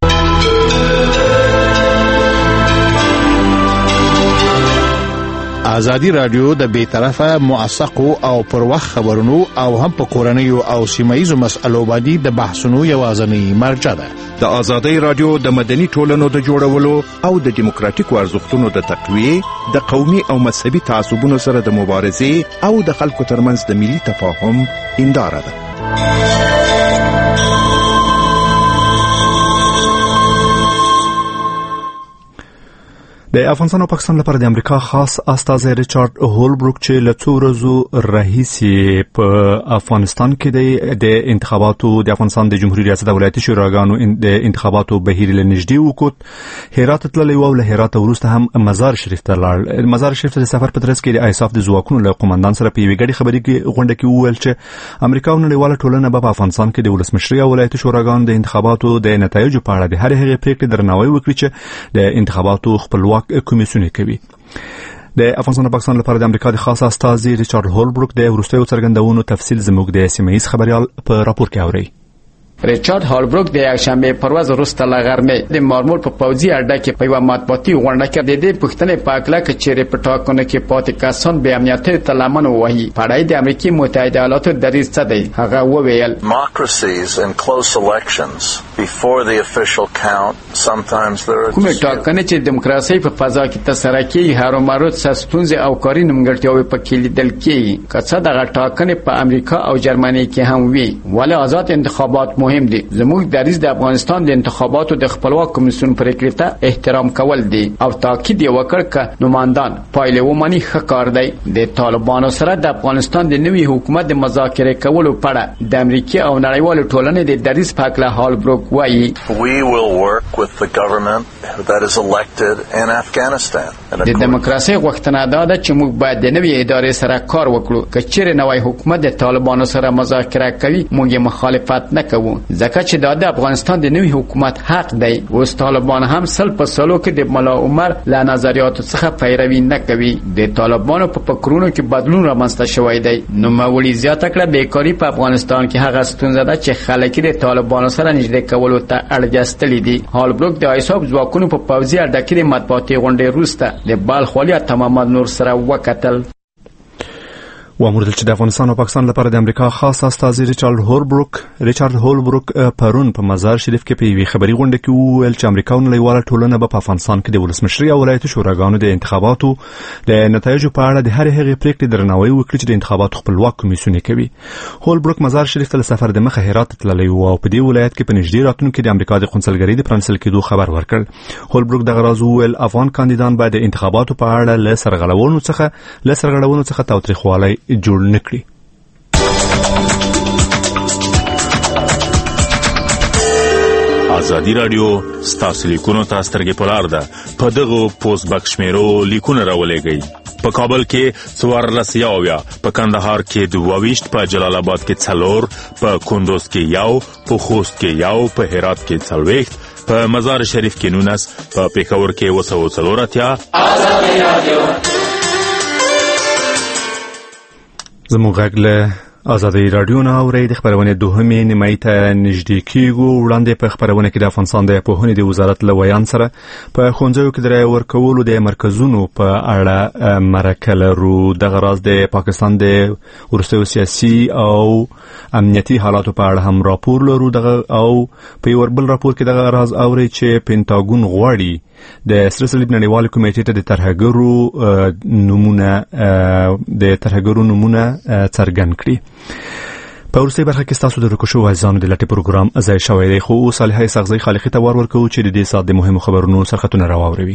ازادي رادیو د بیطرفه موثقو او پر وخت خبرونو او هم په کورنیو او سیمایي مسألو باندې د بحثونو یوازنی مرجع ده. د ازادي رادیو د مدني ټولنو د جوړولو او د دیموکراتیکو ارزښتونو د تقویه، د قومي او مذهبي تعصبونو سره د مبارزې او د خلکو ترمنځ د ملي تفاهم هنداره ده. د افغانستان او پاکستان لپاره د امریکا خاص استازی ریچارډ هولبروک چې له څو ورځو راهیسې په افغانستان کې د انتخاباتو د افغانستان د جمهوریت ریاست ولایتي شوراګانو د انتخاباتو بهیر له نږدې وکړ، هرات تللی و او له هرات وروسته هم مزار شریف ته لاړ. مزار شریف ته د سفر په ترڅ کې د ایساف د ځواکونو له قومندان سره په یوې ګډې خبرې کې غونډه کې وویل چې امریکا او نړیواله ټولنه به په افغانستان کې د ولسمشرۍ او ولایتي شوراګانو د انتخاباتو د نتایجو په اړه د هر هغې پریکړې درناوی وکړي چې د انتخاباتو خپلواک کمیسیون کوي. د افغانستان او پاکستان لپاره د امریکا د خاص استازي ریچارډ هولبروک د وروستیو څرګندونو تفصیل زموږ د سیمایي خبريال په راپور کې اوري. ریچارډ هولبروک د یکشنبه پر ورځ وروسته له غرمې د مارمول په پوځي اډه کې په یوه مطبوعاتي غونډه کې د دې پوښتنې په اړه چې چیرې په ټاکنو کې پاتې کسان بې امنیتۍ ته لمن ووهي په اړه د امریکا متحده ایالاتو دریځ څه دی. هغه وویل کومې ټاکنې چې دیموکراسي په فضا کې ترسره کېږي هرومرو څه ستونزې او کاري نیمګړتیاوې پکې لیدل کېږي. که څه دغه ټاکنې په امریکا او جرمني کې هم وي، ولې آزاد انتخابات مهم دي. زموږ دریځ د افغانستان د انتخاباتو د خپلواک کمیسیون پریکړې ته احترام کول دي او تاکید یې وکړ چې نوماندان پایله ومني ښه کار دی. د طالبانو سره د افغانستان د نوي حکومت د مذاکره کولو په اړه د امریکا او نړیوالو ټولنې د دریځ په اړه هولبروک وایي د دیموکراسي غوښتنه دا ده چې موږ باید د نوي ادارې سره کار وکړو. که چیرې نوی حکومت د طالبانو سره مذاکره کوي موږ مخالفت نه کوو، ځکه چې دا د افغانستان د نوي حکومت حق دی. اوس طالبان هم سل په سلو کې د ملا عمر له نظریاتو څخه پیروي نه کوي. د طالبانو په فکرونو کې بدلون رامنځته شوی دی. نو مولوی زیاته کړه بیکاری په افغانستان کې هغه ستونزه ده چې خلک د طالبانو سره نږدې کولو ته اړجستلي دي. هولبروک د ایساف ځواکونو په پوځي اډه کې د مطبوعاتي غونډې وروسته د بلخ والي عطا محمد نور سره وکتل. وامردل چې د افغانستان او پاکستان لپاره د امریکا خاص استازي ریچارډ هولبروک ریچارډ هولبروک پرون په مزار شریف کې په یوې خبري غونډه کې وویل چې امریکا او نړیواله ټولنه به په افغانستان کې د ولسمشرۍ او ولایتي شوراګانو د انتخاباتو د نتایجو په اړه د هر هغې پریکړې درناوی وکړي چې د انتخاباتو خپلواک کمیسیون کوي. هولبروک مزار شریف ته سفر د مخه هرات تللی و او په دې ولایت کې په نږدې راتلونکي د امریکا د قونسلګرۍ د پرانیستل کېدو خبر ورکړ. هولبروک دغه راز وویل افغان کاندیدان باید د انتخاباتو په اړه له سرغړونو څخه له سرغړونو څخه تاوتریخوالی جوړ نه کړي. ازادي رادیو ستاسو لیکونو ته سترګې په لار ده. په دغه پوسټ باکس شمیرو لیکونه راولېږئ. په کابل کې څوارلس یاویا، په کندهار کې دوه ویشت، په جلال آباد کې څلور، په کندوز کې یو، په خوست کې یو، په هرات کې څلوېښت، په مزار شریف کې نونس، په پېښور کې اوه سوه څلور اتیا. زموږ غږ له آزادی رادیو نه اورئ. د خبرونې دوهمې نیمایي ته نږدې کیږو. وړاندې په خبرونه کې د افغانستان د پوهنې د وزارت له ویان سره په ښوونځیو کې د رایې ورکولو د مرکزونو په اړه مرکه لرو. دغه راز د پاکستان د وروستیو سیاسي او امنیتي حالاتو په اړه هم راپور لرو. دغه او په یو بل راپور کې دغه راز اورئ چې پینټاګون غواړي د سره صلیب نړیوال کمیټې ته د ترهګرو نمونه د ترهګرو نمونه څرګند کړي. په وروستۍ برخه کې ستاسو د رکوشو عزیزانو د لټې پروګرام ځای شوی دی، خو صالحه سغزی خالقي ته ور ورکوو چې د دې ساعت د مهمو خبرونو سرخطونه راواوروي.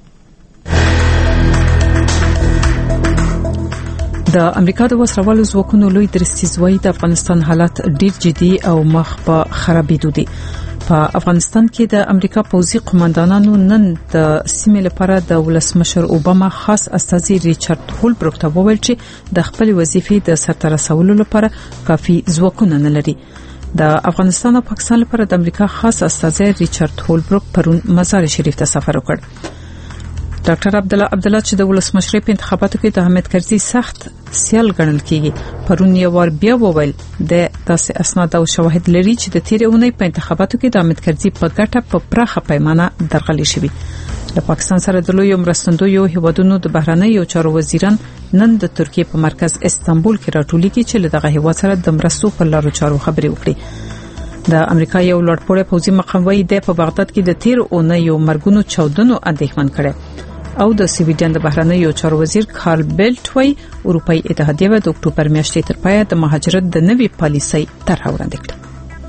د امریکا د وسروالو ځواکونو لوی درستیز وایي د افغانستان حالات ډیر جدي او مخ په خرابېدو دي. په افغانستان کې د امریکا پوځي قوماندانانو نن د سیمې لپاره د ولسمشر اوباما خاص استازي ریچارډ هولبروک ته وویل چې د خپل وظیفې د سرته رسولو لپاره کافي ځواکونه نه لري. د افغانستان او پاکستان لپاره د امریکا خاص استازي ریچارډ هولبروک پرون مزار شریف ته سفر وکړ. ډاکټر عبد الله عبد الله چې د ولسمشر په انتخاباتو کې د حامد کرزي سخت سیال ګڼل کیږي، پرون یو ور بیا وویل د تاسو اسناد او شواهد لري چې د تیر اونۍ په انتخاباتو کې د حامد کرزي په ګټه په پراخه پیمانه درغلي شوی. د پاکستان سره د لوی مرستندویو هیوادونو د بهرنیو چارو وزیران نن د ترکیه په مرکز استانبول کې راټولېږي چې دغه هیواد سره د مرستو په لارو چارو خبرې وکړي. د امریکا یو لوړپوړی پوځي مقام وایي د په بغداد کې د تیر اونۍ یو مرګونو چاودنو اندېښمن کړي او د سویډن د بهرنیو چارو وزیر کارل بیلټ وایي اروپאי اتحادیه د اکتوبر میاشتې تر پایه د مهاجرت د نوي پالیسۍ طرح وړاندې کړه.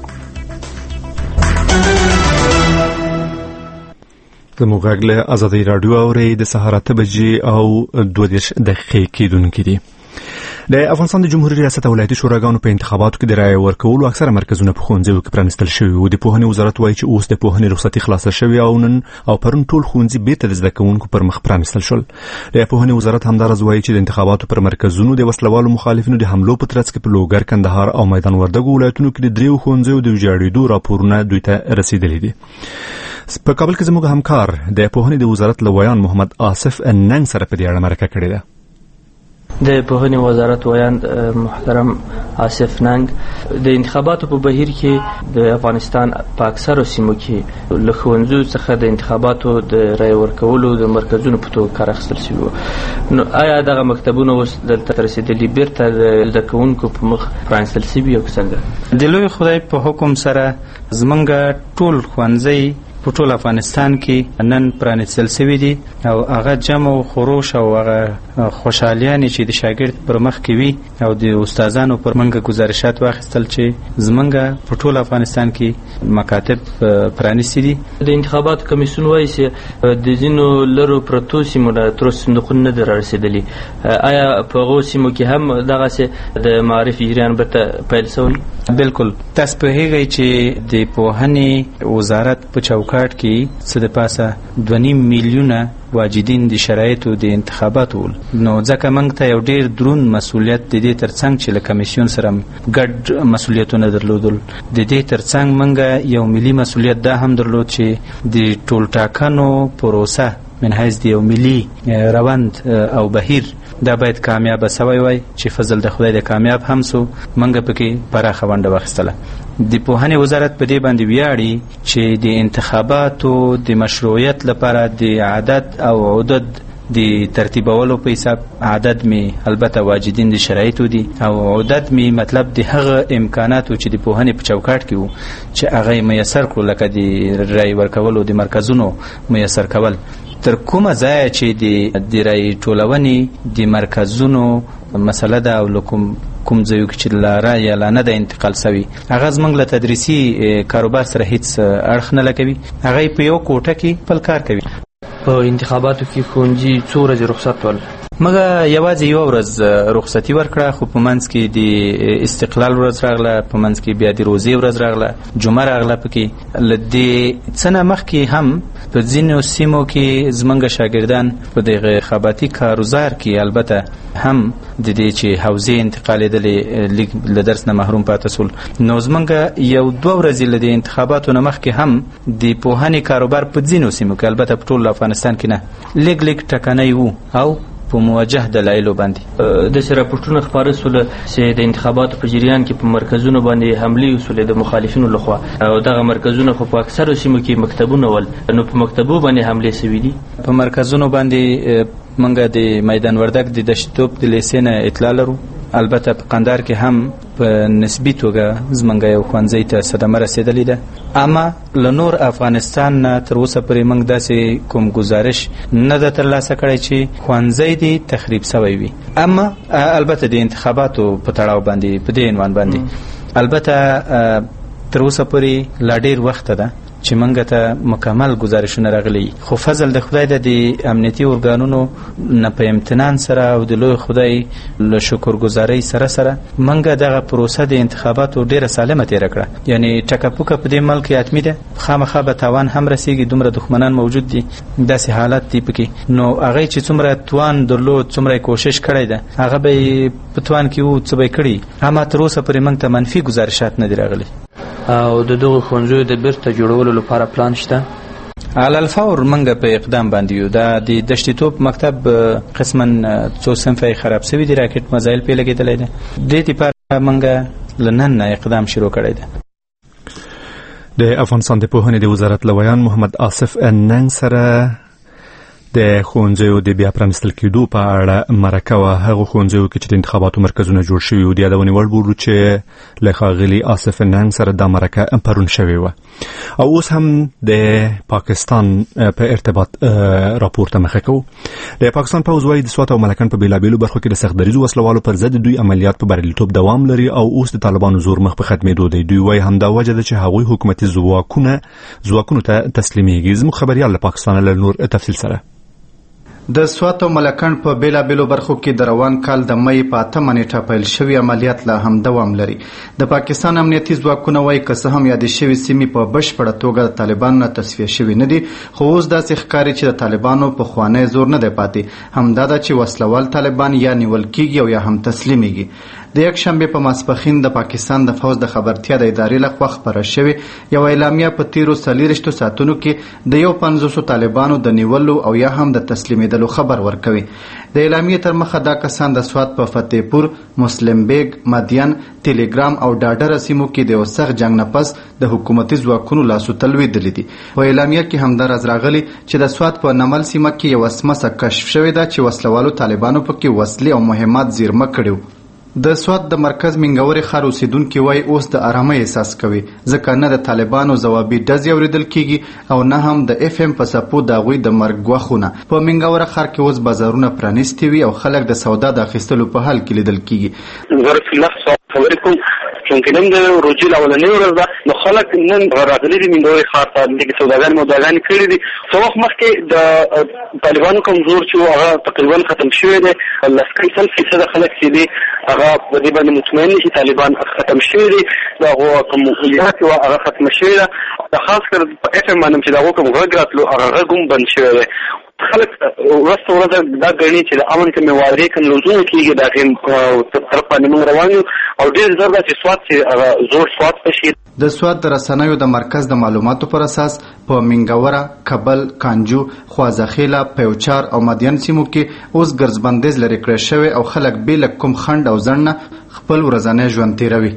زموږ غږ له آزادی رادیو اورئ. د سهار اته بجې او دوه دېرش دقیقې کېدونکې دي. د افغانستان د جمهوریت ریاست او ولایتي شوراګانو په انتخاباتو کې د رایې ورکولو اکثره مرکزونه په ښوونځیو کې پرانیستل شوي وو. د پوهنې وزارت وایي چې اوس د پوهنې رخصتي خلاصه شوې او نن او پرون ټول ښوونځي بیرته د زده کوونکو پر مخ پرانیستل شول. د پوهنې وزارت همدارس وایي چې د انتخاباتو پر مرکزونو د وسلوالو مخالفینو د حملو په ترڅ کې په لوګر، کندهار او میدان وردګو ولایتونو کې د دریو ښوونځیو د ویجاړېدو راپورونه دوی ته رسیدلي دي. په کابل کې زموږ همکار د پوهنې د وزارت لویان محمد آصف ننګ سره په دې اړه مرکه کړې ده. د پوهنې وزارت ویان محترم آصف ننګ د انتخاباتو په بهیر کې د افغانستان په اکثرو سیمو کې له ښوونځیو څخه د انتخاباتو د رایې ورکولو د مرکزونو په توګه کار اخیستل شوي وو. نو آیا دغه مکتبونه اوس دلته رسېدلي بیرته د زده کوونکو په مخ پرانیستل شوي او که څنګه؟ د لوی خدای په حکم سره زمونږ ټول ښوونځي په ټول افغانستان کې نن پرانیستل شوي دي او هغه جمع او خروش او هغه خوشحالیانې چې د شاګرد پر مخ کې وي او د استادانو پر منګه گزارشات واخیستل چې زمونږ په ټول افغانستان کې مکاتب پرانیستي دي. د انتخاباتو کمیسیون وایي چې د ځینو لرو پرتو سیمو نه تر اوسه صندوقونه نه دي رارسېدلي. آیا په هغو سیمو کې هم دغسې د معرفي جریان بیرته پیل شوی؟ بالکل. تاسو پوهیږئ چې د پوهنې وزارت په چوکاټ کې څه د پاسه دوه نیم میلیونه واجدین د شرایطو د انتخاباتو ول. نو ځکه موږ ته یو ډیر دروند مسؤلیت د دې ترڅنګ چې له کمیسیون سره ګډ مسؤلیتونه درلودل. د دې ترڅنګ موږ یو ملي مسؤلیت دا هم درلود چې د ټول ټاکنو پروسه من حیث د یو ملي روند او بهیر دا باید کامیاب سوی وای چې فضل د خدای د کامیاب هم سو منګه پکې پراخه ونډه واخیستله. د پوهنې وزارت په دې باندې ویاړي چې د انتخاباتو د مشروعیت لپاره د عدد او عدد د ترتیبولو په حساب عدد می البته واجدین د شرایطو دي او عدد می مطلب د هغه امکاناتو چې د پوهنې په چوکاټ کې وو چې هغه میسر کړو لکه د رای ورکولو د مرکزونو میسر کول. تر کومه ځای چې د رای ټولونې د مرکزونو مسله ده او لکم کوم ځای چې لاره یا لانه د انتقال سوي هغه زموږ له تدریسي کاروبار سره هیڅ اړخ نه لګوي. هغه په یو کوټه کې خپل کار کوي. په انتخاباتو کې ښوونځي څو ورځې رخصت ول؟ مګه یوازې یو ورځ رخصتي ورکړه، خو په منځ کې د استقلال ورځ راغله، په منځ کې بیا د روزي ورځ راغله، جمعه راغله. پکې لدې څنګه مخکې هم په ځینو سیمو کې زمونږ شاګردان په دغه خاباتي کاروزار کې البته هم د دې چې حوزې انتقالېدلې له درس نه محروم پاتې شول. نو زمونږ یو دوه ورځې له دې انتخاباتو نه مخکې هم د پوهنې کاروبار په ځینو سیمو کې، البته په ټول افغانستان کې نه، لږ لږ ټکنی وو او په موجه دلایلو باندې د راپورټونو خپاره سول چې د انتخاباتو په جریان کې په مرکزونو باندې حملې وسولې د مخالفینو لخوا، او دغه مرکزونه خو په اکثرو سیمو کې مکتبونه ول، نو په مکتبو باندې حملې شوې دي. په مرکزونو باندې منګه د میدان وردګ د دشتوب د لیسې نه اطلاع لرو. البته په قندهار کې هم په نسبی توګه زمونږ یو ښوونځی ته صدمه رسېدلې ده، اما له نور افغانستان نه تر اوسه پورې موږ داسې کوم ګزارش نه ده ترلاسه کړی چې ښوونځی دې تخریب سوی وي. اما البته د انتخاباتو په تړاو باندې په دې عنوان باندې البته تر اوسه پورې لا ډېر وخت ده چې منګه ته مکمل گزارشونه راغلي، خو فضل د خدای د امنیتي ارګانونو نه په امتنان سره او د لوی خدای له شکرګزارۍ سره سره منګه دغه پروسه د انتخاباتو ډیره سالمه تیر کړه. یعنی ټکه پوکه په دې ملک حتمی ده، خامخا به تاوان هم رسیږي، دومره دښمنان موجود دي، داسې حالت دی پکې. نو هغه چې څومره توان درلود، څومره کوشش کړی ده، هغه به په توان کې وو څه به کړي، اما تر اوسه پورې موږ ته منفي گزارشات نه دي راغلي. او د دغه ښوونځیو د بیرته جوړولو لپاره پلان شته؟ على الفور منګه په اقدام باندې یو. دا د دشتي توپ مکتب قسما څو صنفه خراب شوی دی، راکټ مزایل په لګیدلې ده، د دې لپاره منګه لنن نه اقدام شروع کړی ده. د افغانستان د پوهنې د وزارت لویان محمد آصف ننګ سره د ښوونځیو د بیا پرانیستل کېدو په اړه مرکه وه. هغه ښوونځیو کې چې د انتخاباتو مرکزونه جوړ شوي وو، د یادونې وړ بولو چې له ښاغلي آصف ننګ سره دا مرکه پرون شوې وه، او اوس هم د پاکستان په ارتباط راپور ته مخه کوو. د پاکستان پوځ وایي د سوات او ملکن په بېلابېلو برخو کې د سختدریځو وسلوالو پر ضد دوی عملیات په بریالیتوب دوام لري، او اوس د طالبانو زور مخ په ختمېدو دی. دوی وایي همدا وجه ده چې هغوی حکومتي ځواکونه ځواکونو ته تسلیمېږي. زموږ خبریال له پاکستان له نور تفصیل سره. د سوات او ملکن په بیلابېلو برخو کې د روان کال د مې په اتمه نیټه پیل شوي عملیات لا هم دوام لري. د پاکستان امنیتي ځواکونه وایي که څه هم یادې شوي سیمې په بشپړه توګه د طالبانو نه تصفیه شوي نه دي، خو اوس داسې ښکاري چې د طالبانو پخوانی زور نه دی پاتې. همدا ده چې وسلوال طالبان یا نیول کېږي او یا هم تسلیمیږي. د یک شنبه په ماسپښین د پاکستان د فوج د خبرتیا د ادارې لخوا خپره شوې یو اعلامیه په تیرو څلېرویشتو ساعتونو کې د یو پنځوسو طالبانو د نیولو او یا هم د تسلیمېدلو خبر ورکوي. د اعلامیې تر مخه دا کسان د سوات په فتح پور، مسلم بیگ، مدین، ټیلیګرام او ډاډر سیمو کې د یو سخت جنگ نه پس د حکومتي ځواکونو لاسو تلوېدلې دي. په اعلامیه کې همدا راز راغلی چې د سوات په نمل سیمه کې یو اسمسه کشف شوې ده چې وسلوالو طالبانو پکې وسلې او مهمات زیرمه کړي. د سوات د مرکز منګوري ښار اوسیدونکي وایي اوس د آرامۍ احساس کوي، ځکه نه د طالبانو ځوابي ډزې اورېدل کېږي او نه هم د اف ام په څپو د هغوی د مرګ ګواښونه. په منګوره ښار کې اوس بازارونه پرانیستي وي او خلک د سودا د اخیستلو په حال کې لیدل کېږي. خبركم چونکه نن د روزي الاولنۍ ورځ ده، نو خلک نن راغلي دي منګوري ښار ته، دغه سوداګان موداګانې کړي دي. څه وخت مخکې د طالبانو کمزور چې هغه تقریبا ختم شوی دی، لسکۍ سل فیصده خلک چې دي هغه په دې باندې مطمئن دي چې طالبان ختم شوي دي، د هغو کوم الیات وه هغه ختمه شوې ده. خاص کر په اف ام باندې چې د هغو کوم غږ راتلو هغه غږ هم بند شوی دی. خلک ورځ په ورځ دا ګڼي چې د امن کومې وعدې کوم لزوم کېږي د هغې طرف باندې موږ روان یو، او ډېر زر ده چې سوات چې زوړ سوات ته شي. د سوات د رسنیو د مرکز د معلوماتو پر اساس په منګوره، کابل، کانجو، خوازخیله، پیوچار او مدین سیمو کې اوس ګرځبندیز لرې کړی شوی او خلک بې له کوم خنډ او ځنډ نه خپل ورځنی ژوند تیروي.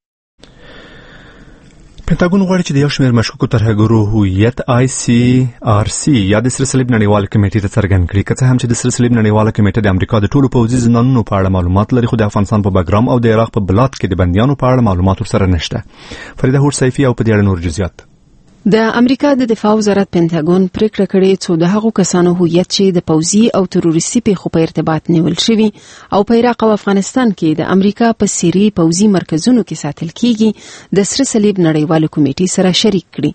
پنټاګون غواړي چې د یو شمېر مشکوکو ترهګرو هویت آی سی آر سی یا د سره صلیب نړیواله کمیټې ته څرګند کړي. که څه هم چې د سره صلیب نړیواله کمیټه د امریکا د ټولو پوځي زندانونو په اړه معلومات لري، خو د افغانستان په بګرام او د عراق په بلاد کې د بندیانو په اړه معلومات ورسره نشته. فریده هوډ سیفي او په دې اړه نور جزئیات. د امریکا د دفاع وزارت پنټاګون پریکړه کړې چې د هغو کسانو هویت چې د پوځي او تروریستي پیښو په ارتباط نیول شوي او په عراق او افغانستان کې د امریکا په سیري پوځي مرکزونو کې ساتل کیږي، د سره صلیب نړیواله کمیټې سره شریک کړي.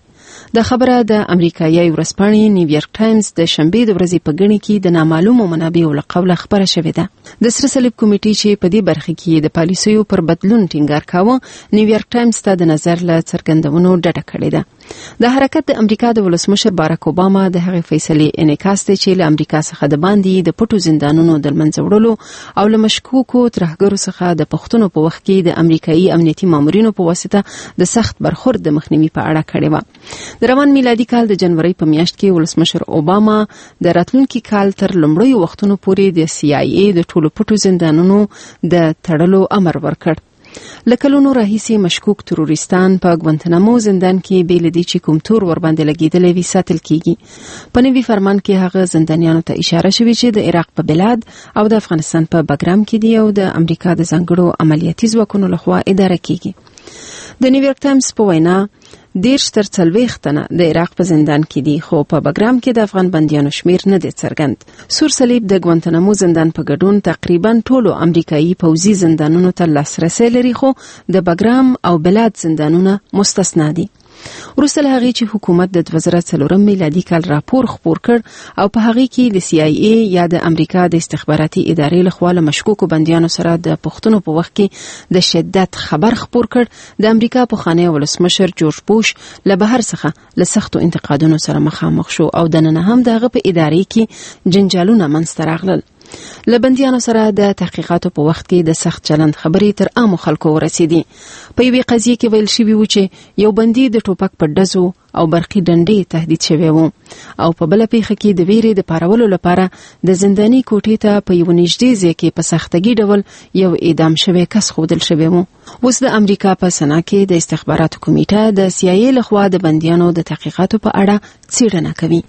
د خبره د امریکایي ورځپاڼې نیویارک ټایمز د شنبه د ورځې په غڼې کې د نامعلومو منابعو له قوله خبره شوې ده. د سره صلیب کمیټې چې په دې برخه کې د پالیسیو پر بدلون ټینګار کاوه نیویارک ټایمز ته د نظر له څرګندونو ډډه کړې ده. د حرکت د امریکا د ولسمشر باراک اوباما د هغې فیصلې انعکاس دی چې له امریکا څخه د باندې د پټو زندانونو د منځه وړلو او له مشکوکو ترهګرو څخه د پښتنو په وخت کې د امریکایي امنیتي مامورینو په واسطه د سخت برخورد د مخنیوي په اړه کړې و. د روان میلادي کال د جنوري په میاشت کې ولسمشر اوباما د راتلونکي کال تر لومړیو وختونو پورې د سی آی ای د ټولو پټو زندانونو د تړلو امر ورکړ. لکلونو راهیسي مشکوک تروریستان په ګوانتنامو زندان کې بیل دي چې کوم تور ور باندې لګیدلې وي ساتل کیږي. په نوي فرمان کې هغه زندانیانو ته اشاره شوې چې د عراق په بلاد او د افغانستان په بګرام کې دي او د امریکا د ځانګړو عملیاتي ځواکونو لخوا اداره کیږي. د نیویارک ټایمز په وینا دیرش تر څلوېښت تنه د عراق په زندان کې دي خو په بګرام کې د افغان بندیانو شمیر نه دی څرګند. سور صلیب د ګوانتنامو زندان په ګډون تقریبا ټولو امریکایي پوځي زندانونو ته لاسرسي لري خو د بګرام او بلاد زندانونه مستثنا دي. وروسته له هغې چې حکومت د دوه زره څلورم میلادي کال راپور خپور کړ او په هغې کې د سی آی ای یا د امریکا د استخباراتي ادارې لخوا له مشکوکو بندیانو سره د پښتنو په وخت کې د شدت خبر خپور کړ، د امریکا پخوانی ولسمشر جورج بوش له بهر څخه له سختو انتقادونو سره مخامخ شو او د نن هم دغه په ادارې کې جنجالونه منځته راغلل. له بندیانو سره د تحقیقاتو په وخت کې د سخت چلند خبرې تر عامو خلکو ورسېدې. په یوې قضیې کې ویل شوي و چې یو بندي د ټوپک په ډزو او برقي ډنډې تهدید شوی و او په بله پیښه کې د ویرې د پارولو لپاره د زنداني کوټې ته په یو نږدې ځای کې په سختګي ډول یو اعدام شوی کس ښودل شوی و. اوس د امریکا په سنا کې د استخباراتو کمیټه د سی آی ای لخوا د بندیانو د تحقیقاتو په اړه څېړنه کوي.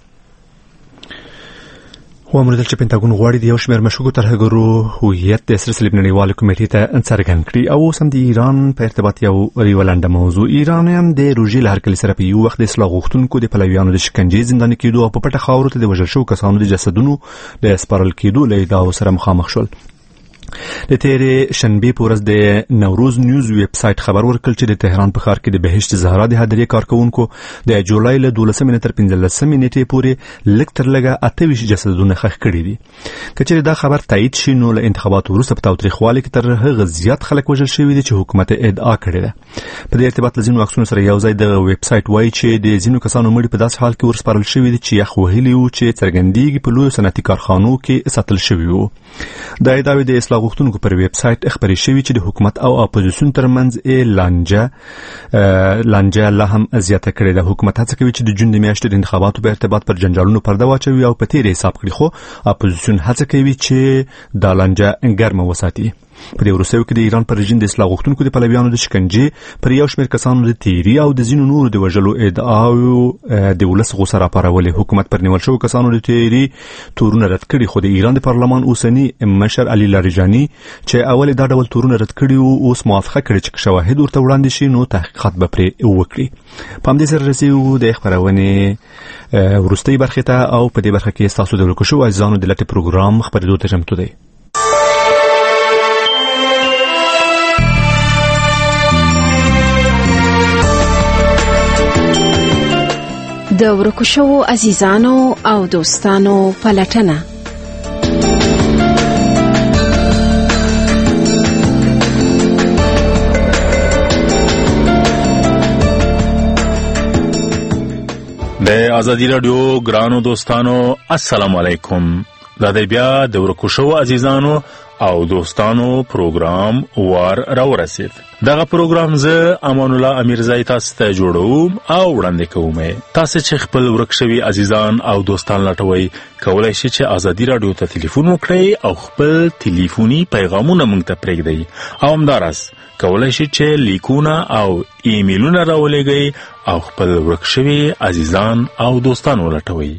وامریدل چې پینټاګون غواړي د یو شمېر مشکوکو ترهګرو هویت د سره صلیب نړیوالې کمیټې ته څرګند کړي او اوس هم د ایران په ارتباط یو ریولنده موضوع. ایرانیان د روژې له هرکلي سره په یو وخت د اصلاح غوښتونکو د پلویانو د شکنجې زنداني کېدو او په پټه خاورو ته د وژل شوو کسانو د جسدونو د سپارل کېدو له ادعاو سره مخامخ شول. د تیرې شنبې په ورځ د نوروز نیوز ویب سایټ خبر ورکړ چې د تهران په ښار کې د بهشت زهرا د هدیرې کارکونکو د جولای له دولسمې تر پنځلسمې نیټې پورې لږ تر لږه اته ویشت جسدونه ښخ کړي دي. که چېرې دا خبر تایید شي نو له انتخاباتو وروسته په تاوتریخوالي کې تر هغه زیات خلک وژل شوي دي چې حکومت ادعا کړې ده. په دې ارتباط له ځینو عکسونو سره یو ځای د ویب سایټ وایي چې د ځینو کسانو مړي په داسې حال کې ورسپارل شوي دي چې یخ وهلي وو چې څرګندېږي په لویو صنعتي کارخانو کې ساتل شوي وو. دا ادعاوې د اصلاح غوښتونکو پر ویب سایټ خبري شوی چې د حکومت او اپوزیسیون ترمنځ یې لانجه لانجه لا هم زیاته کړې ده. حکومت هڅه کوي چې د جون د میاشتې د انتخاباتو په ارتباط پر جنجالونو پرده واچوي او په تیر حساب کړي خو اپوزیسیون هڅه کوي چې دا لانجه ګرمه وساتي. په دې وروستیو کې د ایران پر رژیم د اصلاح غوښتونکو د پلویانو د شکنجې پر یو شمېر کسانو د تیری او د ځینو نورو د وژلو ادعاو د ولس غوسه راپارولې. حکومت پر نیول شوو کسانو د تیری تورونه رد کړي خو د ایران د پارلمان اوسني مشر علي لاریجاني چې اول دا ډول تورونه رد کړي او اوس موافقه کړې چې شواهد ورته وړاندې شي نو تحقیقات به پرې وکړي. په همدې سره رسیدو د خبرونې وروستۍ برخې ته او په دې برخه کې ستاسو د ورکو شوو عزیزانو د لټې پروګرام خبرېدو ته چمتو دی. د ورکو شوو عزیزانو او دوستانو پلټنه. د ازادي رادیو ګرانو دوستانو السلام علیکم. دا د بیا د ورکو شوو عزیزانو او دوستانو پروګرام وار راورسید. دغه پروګرام زه امان الله امیرزای تاسو ته جوړوم او وړاندې کوم. تاسو چې خپل ورک شوي عزیزان او دوستان لټوي کولای شئ چې ازادي رادیو ته ټلیفون وکړئ او خپل ټلیفوني پیغامونه موږ ته پرېږدئ او همداراز کولای شئ چې لیکونه او ایمیلونه راولېږئ او خپل ورک شوي عزیزان او دوستان ولټوي.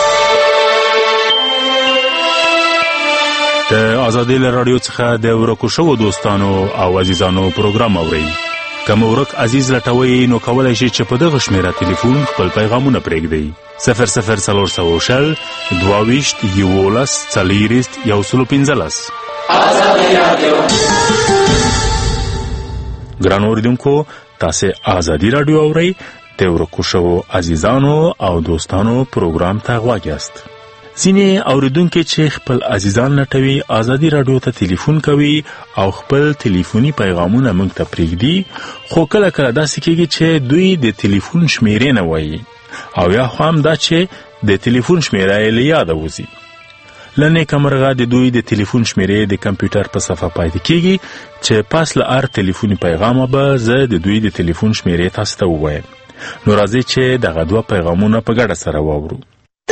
د ازادي رادیو څخه د ورکو شوو دوستانو او عزیزانو پروګرام اورئ. کوم ورک عزیز لټوي نو کولای شئ چې په دغه شمیره ټلیفون خپل پیغامونه پرېږدئ. صفر صفر څلور سوه شل دوه ویشت یولس څلېرویشت یو سل پنځلس. ازادي رادیو. ګرانو اوریدونکو تاسو ازادي رادیو اورئ. د ورکو شوو عزیزانو او دوستانو پروګرام ته غوږ یاست. ځینې اوریدونکي چې خپل عزیزان لټوي ازادي رادیو ته ټلیفون کوي او خپل ټلیفوني پیغامونه موږ ته پرېږدي، خو کله کله داسې کېږي چې دوی د ټلیفون شمیرې نه وایي او یا خو هم دا چې د ټلیفون شمیره یې له یاده وځي. له نیکه مرغه د دوی د ټلیفون شمیرې د کمپیوټر په صفحه پاتې کېږي چې پاس له هر ټلیفوني پیغامه به زه د دوی د ټلیفون شمیرې تاسو ته ووایم. نو راځئ چې دغه دوه پیغامونه په ګډه سره واورو.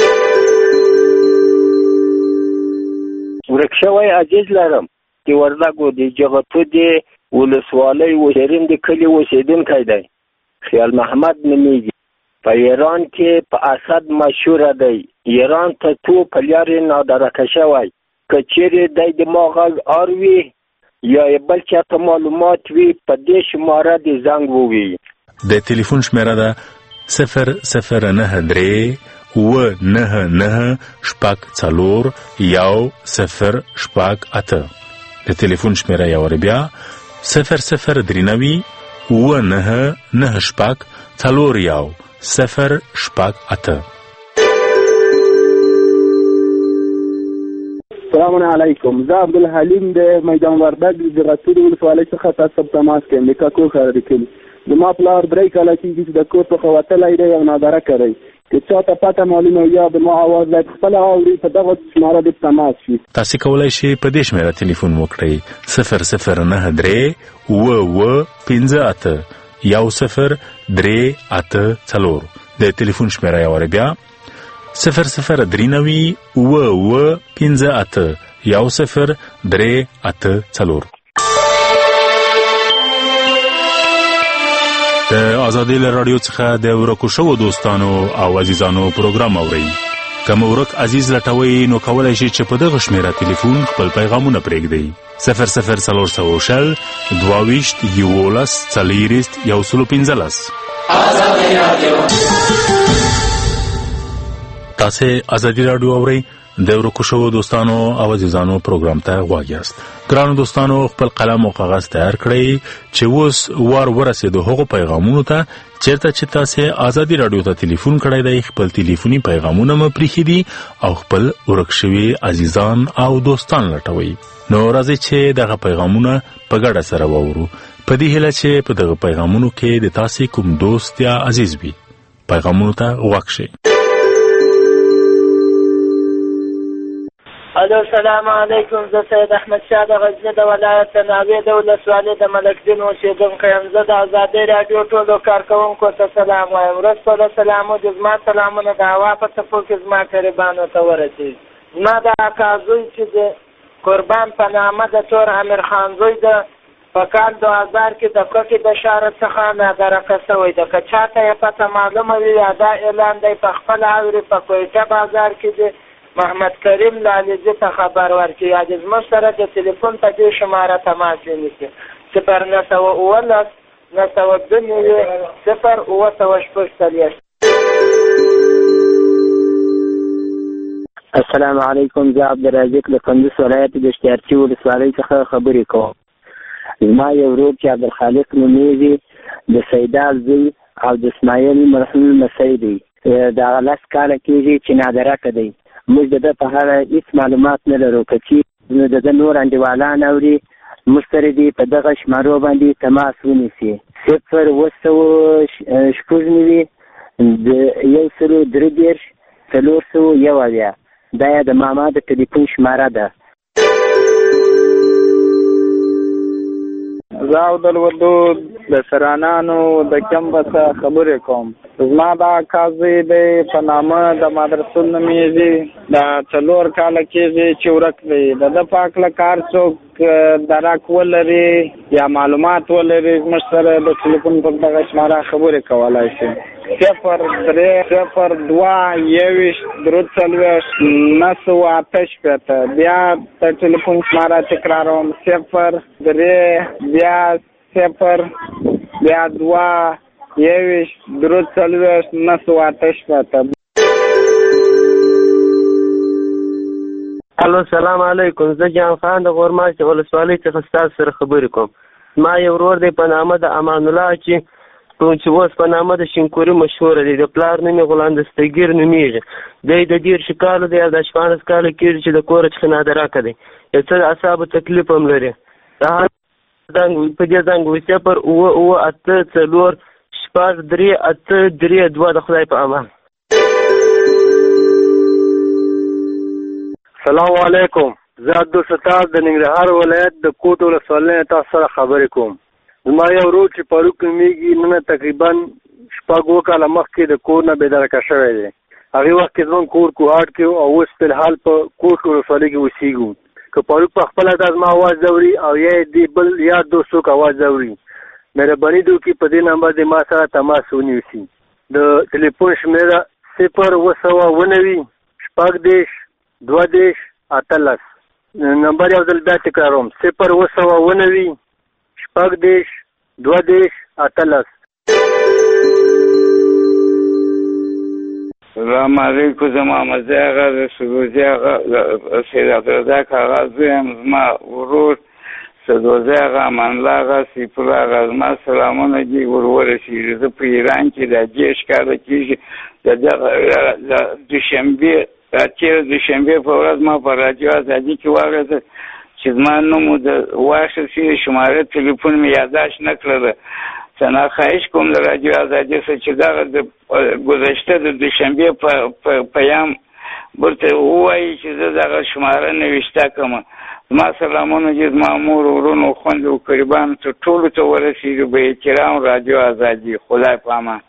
ورک شوی عزیز لرم د وردګو د جغتو د ولسوالۍ وشرین د کلي اوسېدونکی دی. خیال محمد نومیږي. په ایران کې په اسد مشهوره دی. ایران ته تو په لارې نادرکه شوی. که چیرې دی دماغ غږ اروي یا بل چاته معلومات وي په دې شماره د زنګ ووي. د ټلیفون شمیره ده صفر صفر نه درې و نه نه شپږ څلور یو صفر شپږ اته. د ټلیفون شمیره یو وار بیا صفر صفر درې نوي و نه نه شپږ څلور یو صفر شپږ اته. السلام علیکم. زه عبدالحلیم د میدان وردګ د غسود ولسوالۍ څخه تاسو ته تماس کوم. د کاکو خبرې کوم. زما پلار درې کاله کېږي چې د کور څخه وتلی دی او نادره کوي. که چاته پته معلومه یا د ما اواز باید خپله اوري په دغه شماره د تماس شي. تاسې کولی شئ په دې شمېره ټلیفون وکړئ صفر صفر نه درې اوه اوه پنځه اته یو صفر درې اته څلور. د ټلیفون شمېره یې وارې بیا صفر صفر درې نوي اوه اوه پنځه اته یو صفر درې اته څلور. د آزادۍ له راډیو څخه د ورکو شوو دوستانو او عزیزانو پروګرام اورئ. که مو ورک عزیز لټوئ نو کولی شئ چې په دغه شمېره ټلیفون خپل پیغامونه پرېږدئ. صفر صفر څلور سوه شل دوه ویشت یولس څلېرویشت یو سلو پنځلس. آزادۍ راډیو. تاسې آزادي راډیو اورئ. د ورکو شوو دوستانو او عزیزانو پروګرام ته غوږ یاست. ګرانو دوستانو خپل قلم او کاغذ تیار کړئ چې اوس وار ورسېدو هغو پیغامونو ته چیرته چې تاسې آزادي راډیو ته ټلیفون کړی دی. خپل ټلیفوني پیغامونه مو پرېښي دي او خپل ورک شوي عزیزان او دوستان لټوئ. نو راځئ چې دغه پیغامونه په ګډه سره واورو په دې هیله چې په دغه پیغامونو کې د تاسې کوم دوست یا عزیز وي. پیغامونو ته غوږ شئ. الو السلام علیکم. زه سید احمد شاه د غزني د ولایت ناوې د ولسوالۍ د ملکدین اوسېدونکی یم. زه د آزادۍ راډیو ټولو کارکوونکو ته سلام وایم. ورځ په سلامو د زما سلامونه د هوا په څپو کې زما قریبانو ته ورسېږي. زما د اکا زوی چې د قربان په نامه د تور امیر خان زوی د په کال دو هزار کې د کوټې د ښار څخه نادرکه شوی ده. که چاته یې پته معلومه وي یا دا اعلان دی په خپله اوري په کویټه بازار کې د محمد کریم لالیزي ته خبر ورکړي یا د زموږ سره د ټلیفون په دې شماره تماس ونیسي. صفر نه سوه اوولس نه سوه دوه نوي صفر اوه سوه شپږ څلوېښت. السلام علیکم. زه عبدالرزاق د کندوز ولایت د اشتیارچي ولسوالۍ څخه خبرې کوم. زما یو ورور چې عبدالخالق نومیږي د سیدال زوی او د اسماعیل مرحوم لمسی دی. د هغه لس کاله کېږي چې نادرکه دی. موږ د ده په اړه هېڅ معلومات نه لرو. که چېرې نو د ده نور انډیوالان اوري موږ سره دې په دغه شمارو باندې تماس ونیسي. صفر اوه سوه شپږ نوي د یو سلو درې دېرش څلور سوه یو اویا. دا یې د ماما د ټلیفون شماره ده. زه عبدالودود د سرانانو د کمبه څخه خبرې کوم. زما دا اکا زوی دی په نامه د مادرسون نومیږي. دا څلور کاله کېږي چې ورک دی. د ده په هکله کار څوک درک ولري یا معلومات ولري زموږ سره د ټلیفون پر دغه شماره خبرې کولی شي. صفر درې صفر دوه یوویشت درې څلوېښت نهه سوه اته شپېته. بیا د ټلیفون شماره تکراروم صفر درې بیا صفر بیا دوه یوویشت درې څلوېښت نهه سوه اته شپېته. الو السلام علیکم. زه جان خان د غورماشت ولسوالۍ څخه ستاسو سره خبرې کوم. ما یو ورور دی په نامه د امان الله چې چې اوس په نامه د شینکوري مشهوره دی. د پلار نوم یې غلام دستګیر نومیږي. دی د دېرشو کالو دی او د شپاړس کاله کېږي چې د کوره څخه نادراکه دی. یو څه د اعصابو تکلیف هم لري. په دې زنګ وي صفر اووه اووه اته څلور شپږ درې اته درې دوه. د خدای په امان. سلام علیکم. زه عبدالستار د ننګرهار ولایت د کوټ ولسوالۍ تاسو سره خبرې کوم. زما یو ورور چې فاروق نومیږي نن تقریبا شپږ اووه کاله مخکې د کور نه بېدرکه شوی دی. هغې وخت کې زموږ کور کوهاټ کې او اوس فلحال په کوټ ولسوالۍ کې اوسېږو. که فاروق په خپله دا زما اواز ځوري او یا یې دې بل یا دوست څوک اواز ځوري، مهرباني دې وکړي په دې نمبر دې ما سره تماس ونیسي. د ټلیفون شمېره صفر اووه سوه اووه نوي شپږ دېرش دوه دېرش اتلس. نمبر یو ځل بیا تکراروم، صفر اووه سوه اووه نوي شپږ دېرش دوه دېرش اتلس. سلام علیکم. زما مزه هغه د سدوزي هغه سید عبدالرزاق هغه زوی یم. زما ورور سدوزي هغه امان الله هغه سیف الله هغه زما سلامونه دي ور ورسېږي. زه په ایران کې د دېرش کاله کېږي د دغه د دوشنبې تېره دوشنبې په ورځ ما په راډیو ازادي کې واورېده چې زما نوم د واخیستې شماره تلیفون مې یادداشت نه کړله. څنګه خواهش کوم د راډیو ازادي څخه چې دغه د ګذشته د دوشنبې په پیام ورته ووایي چې زه دغه شماره نوشته کړم. زما سلامونه دي زما مور ورونو خویندو قریبانو ته ټولو ته ورسېږي. به احترام راډیو ازادي. خدای په امان.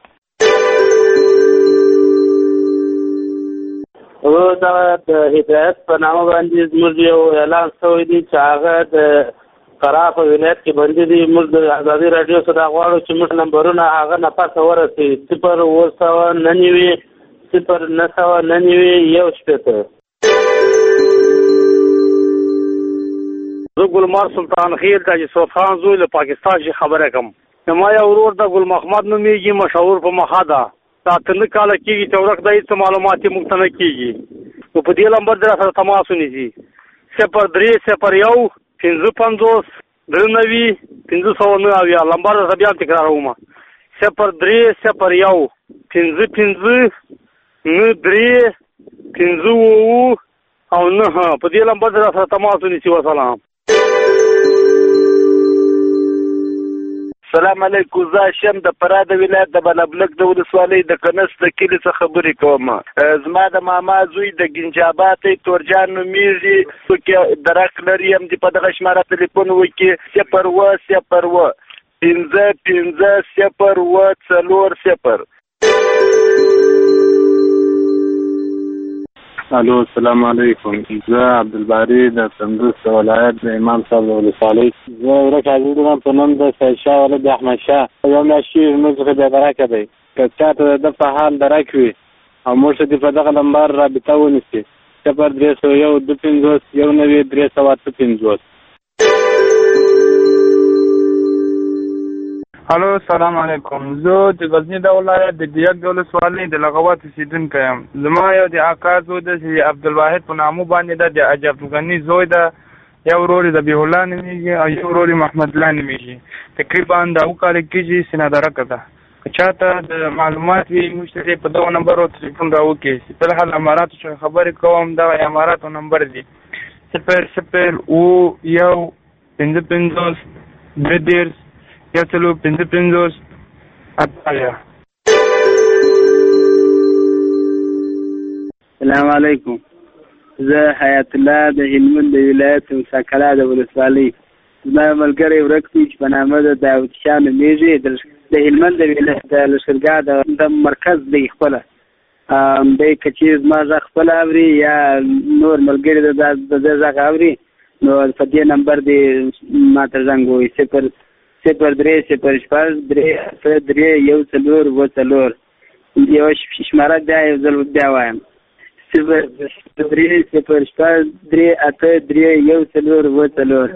دا د هدایت په نامه باندې زموږ یو اعلان شوی دی چې هغه د فراه په ولایت کې باندې دی. موږ د ازادي راډیو څخه غواړو چې موږ نمبرونه هغه نه پاسه ورسوي. صفر اووه سوه نهه نوي صفر نهه سوه نهه نوي یو شپېته. زه ګلمار سلطان خیل د یوسف خان زوی له پاکستان چې خبره کوم. زما یو ورور د ګل محمد نومیږي، مشهور په مخه ده. دا اته نهه کاله کېږي چې ورک د هېڅ معلومات یې موږ ته نه کېږي. نو په دې نمبر دې را سره تماس ونیسي. صفر درې صفر یو پنځه پنځوس درې نوي پنځه سوه نهه اویا. نمبر درته بیا تکراروم، صفر درې صفر یو پنځه پنځه نهه درې پنځه اووه او نهه. په دې نمبر دې را سره تماس ونیسي. وسلام. سلام علیکم. زه شم د فراه د ولایت د بلبلک د ولسوالۍ د کنس د کلي څخه خبرې کوم. زما د ماما زوی د ګنجابات تورجان نومیږي، څوک درک لري هم دې په دغه شماره تلیفون وکړي صفر اووه صفر اووه پنځه پنځه صفر اووه څلور صفر. الو السلام علیکم. زه عبدالباری د کندوز ولایت د امام صاحب د ولسوالۍ. زه ورک عزیزم په نوم د سید شاه ولد احمد شاه یو میاشت کېږي زموږ څخه بېدرکه دی. که چاته د ده په حال درک وي او موږ ته دې په دغه نمبر رابطه ونیسي صفر درې سوه یو دوه پنځوس یو نوي درې سوه اته پنځوس. الو السلام علیکم. زه د غزني د ولایت د دیګ د ولسوالۍ د لغوات اوسېدونکی یم. زما یو د اکا زوی ده چې عبدالواحد په نامو باندې ده، د عجب غني زوی ده. یو ورور یې ذبیح الله نومیږي او یو ورور یې محمد الله نومیږي. تقریبا د اوه کاله کېږي سینادرکه ده. که چاته د معلومات وي موږ ته په دغه نمبرو تلیفون راوکړي. فلحال اماراتو څخه خبرې کوم. دغه اماراتو نمبر دی صفر صفر اوه یو پنځه پنځوس درې دېرش یو څلور پنځه پنځوس اتیا. سلام علیکم. زه حیات الله د هلمند د ولایت مساکلا د ولسوالۍ. زما ملګری ورک دی چې په نامه د داود شاه نومیږي، د هلمند د ولایت د لښکرګاه د مرکز دی. خپله دی که چېرې زما غږ خپله اوري یا نور ملګري د ده غږ اوري نو په دې نمبر دې ما ته زنګ ووایي صفر صفر درې صفر شپږ درې اته درې یو څلور اووه څلور. یوه شماره بیا یو ځل بیا وایم صفر درې صفر شپږ درې اته درې یو څلور اووه څلور.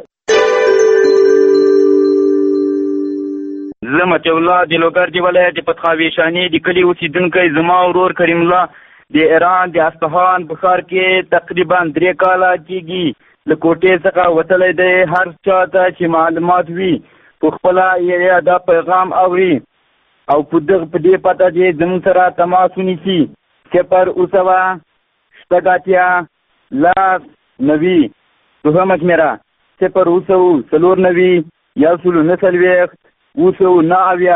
زه مطیع الله د لوګر د ولایت د پتخاوي شانې د کلي اوسېدونکی. زما ورور کریم الله د ایران د اصفهان په ښار کې تقریبا درې کاله کېږي له کوټې څخه وتلی دی. هر چا ته چې معلومات وي په خپله یې دا پیغام اوري او په دغه په دې پته چې زموږ سره تماس ونیسي صفر اوه سوه شپږ اتیا لس نوي دوهمه شمېره صفر اوه سوه څلور نوي یو سل نهه څلوېښت اوه سوه نهه اویا.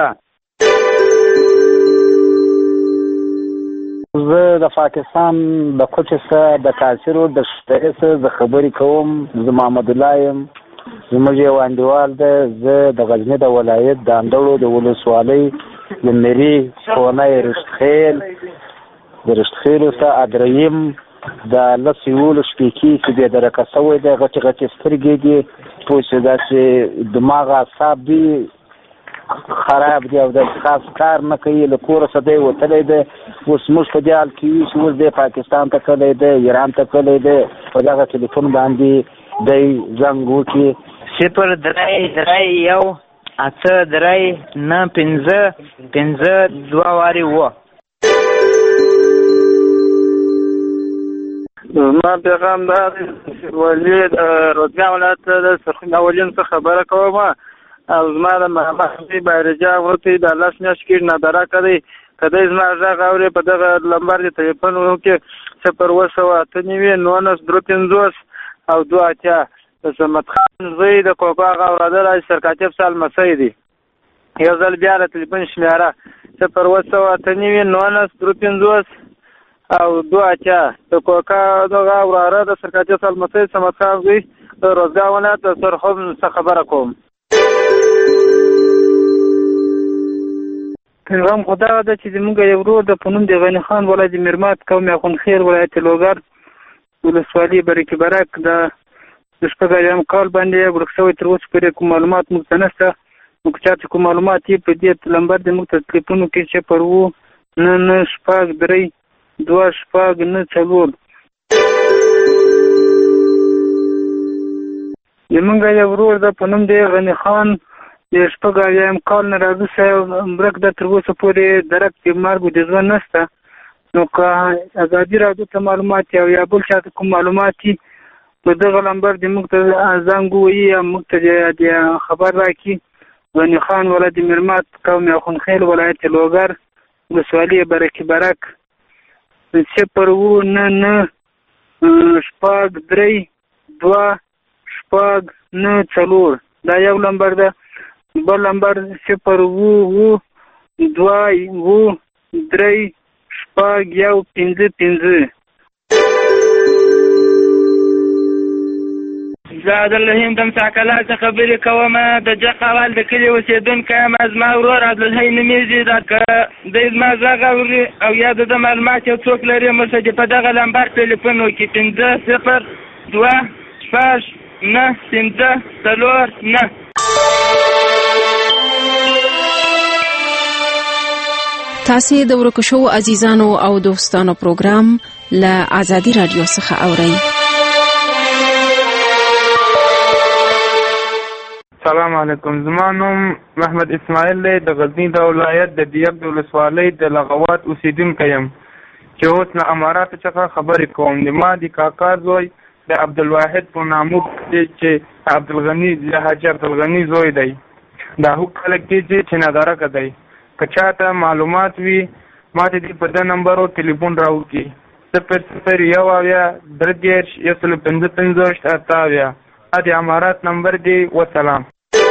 زه د پاکستان د کوچې څخه د تاثیرو د شتري څخه د خبرې کوم. زه محمد الله یم، زموږ یو انډیوال دی. زه د غزني د ولایت د اندړو د ولسوالۍ د مري کونی رشتخیل د رشتخیلو څخه ادریم د لس یولس شپېکې چې بې درکه شوی دی، غټې غټې سترګې دي، پوه شې داسې دماغ اعصاب دي خراب دي او د خاص کار نه کوي. له کوره څخه دی وتلی دی. اوس موږ په دې حال کې یو چې اوس دی پاکستان ته تللی دی، ایران ته تللی دی. په دغه ټلیفون باندې دی زنګ وکړي صفر درې درې یو اته درې نه پنځه پنځه دوه وارې وه. زما پیغام دا دی ولي د روزګان ولایت د سرخین اولین څخه خبره کوم او زما د محمد بایرجا ورته د الله شنه شکر نادره کړی کله زما ځای غوړې په دغه لمبر د ټلیفون کې صفر اوه سوه اته نوي نولس درې پنځوس او دوه اتیا. د سمت خان زوی د کوکا غوړدل سرکاتب سال مسۍ دی. یو ځل بیا د ټلیفون شمیره صفر اوه سوه اته نوي نولس درې پنځوس او دوه اتیا. د کوکا دغه وراره د سرکاتب سال مسۍ سمت خان زوی د روزګان ولایت د سرخوم څخه خبره کوم. پیغام خدا ده چې زموږ یو ورور د په نوم د غني خان ولایت مرمات قوم اخونخېل ولایت لوګر ولسوالي برکې برک د شپږ ایام کال باندې ورک شوی. تر اوسه پورې کوم معلومات موږ ته نشته. موږ چاته کوم معلومات یې په دې لمبر د موږ ته ټلیفونو کې چې پر وو نه نه شپږ درې دوه شپږ نه څلور. زموږ یو ورور د په نوم د غني خان د شپږ اویایم کال نه راوروسته مرګ د تر اوسه پورې درک د مرګ د ژوند نشته. نو که ازادي راډیو ته معلومات او یا بل چاته کوم معلومات وي په دغه لمبر د موږ ته زنګ ووهي یا موږ ته د خبر راکړي. غني خان ولایت مرمات قوم اخونخېل ولایت لوګر ولسوالي برکې برک صفر اوه نه نه شپږ درې دوه شپږ نه څلور. دا یو لمبر ده. بل نمبر صفر اوه اوه دوه اوه درې شپږ یو پنځه پنځه. زه عبدالرحیم د مساکلا څخه خبرې کوم. د جق اول د کلي اوسېدونکی یم. زما ورور عبدالحی نومېږي. دا که دی زما غږ اوري او یا د ده معلومات یو څوک لري مرسته چې په دغه لمبر ټلیفون وکړي پنځه صفر دوه شپږ نه پنځه څلور نه. تاسې د ورکو شوو عزیزانو او دوستانو پروګرام له آزادي رادیو څخه اورئ. سلام علیکم. زما نوم محمد اسماعیل دی. د غزني د ولایت د دیګ د ولسوالۍ د لغوات اوسېدونکی یم چې اوس له اماراتو څخه خبرې کوم. د ما د کاکا زوی د عبدالواحد په نامو دی چې عبدالغني د حاجي عبدالغني زوی دی. دا هغه خلک دي چې ندارکه دی. که چاته معلومات وي ما ته دې په ده نمبر او ټلیفون راوکړي صفر صفر یو اویا درې دېرش یو سل پنځه پنځوس اته اویا. دا د امارات نمبر دی. وسلام.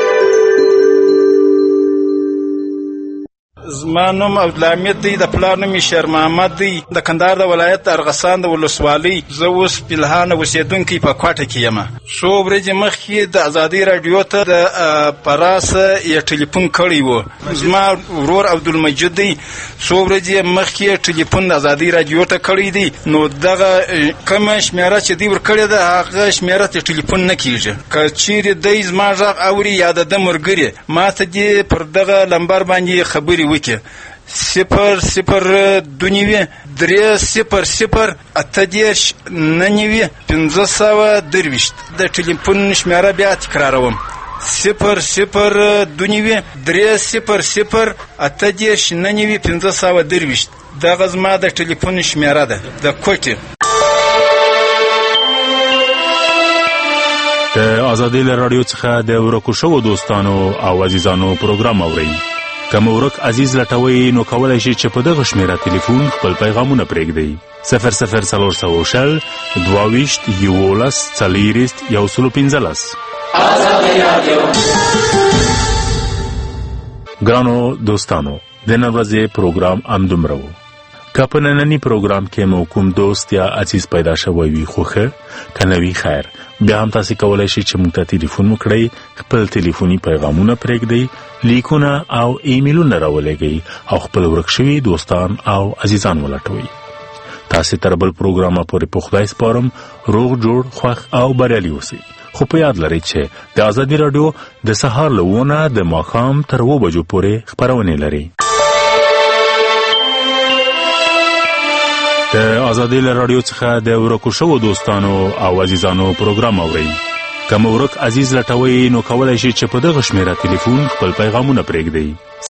زما نوم عبدالحمید دی. د پلار نوم شیر محمد دی. د کندهار د ولایت ارغسان د ولسوالۍ. زه اوس فلحان اوسېدونکی په کوټه کې یم. څو ورځې مخکې د ازادي راډیو ته د پراسه یې ټلیفون کړی و. زما ورور عبدالمجید دی. څو ورځې مخکې ټلیفون د ازادي راډیو ته کړی دی. نو دغه کومه شمیره چې دی ورکړې ده هغه شمیره ته ټلیفون نه کېږي. که چیرې دی زما غږ اوري یا د ده ملګري ما ته دې پر دغه لمبر باندې خبرې وکړي. صفر صفر دوه نوي درې صفر صفر اته دېرش نه نوي پنځه سوه درویشت. د ټلیفون شمیره بیا تکراروم صفر صفر دوه نوي درې صفر صفر اته دېرش نه نوي پنځه سوه درویشت. دغه زما د ټلیفون شمیره ده د کوټې. د آزادي رادیو څخه د ورکو شوو دوستانو او عزیزانو پروګرام اورئ. که مو ورک عزیز لټوي نو کولای شي چې په دغه شمیره ټلیفون خپل پیغامونه پرېږدئ. صفر صفر څلور سوه شل دوه ویشت یولس څلېرویشت یو سل پنځلس. ګرانو دوستانو، د نن ورځې پروګرام همدومره و. که په ننني پروګرام کې مو کوم دوست یا عزیز پیدا شوی وي خوښه که نه وي خیر، بیا هم تاسې کولی شئ چې موږ ته تلیفون وکړئ، خپل تلیفوني پیغامونه پرېږدئ، لیکونه او ایمیلونه راولېږئ او خپل ورک شوي دوستان او عزیزان ولټوئ. تاسې تر بل پروګرامه پورې په خدای سپارم، روغ جوړ خوښ او بریالي اوسئ. خو په یاد لرئ چې د ازادي راډیو د سهار له اووه د ماښام تر اووه بجو پورې خپرونې لري. د ازادي راډیو څخه د ورکو شوو دوستانو او عزیزانو پروګرام اورئ. که مو ورک عزیز لټوئ نو کولی شئ چې په دغه شمیره تلیفون خپل پیغامونه پرېږدئ.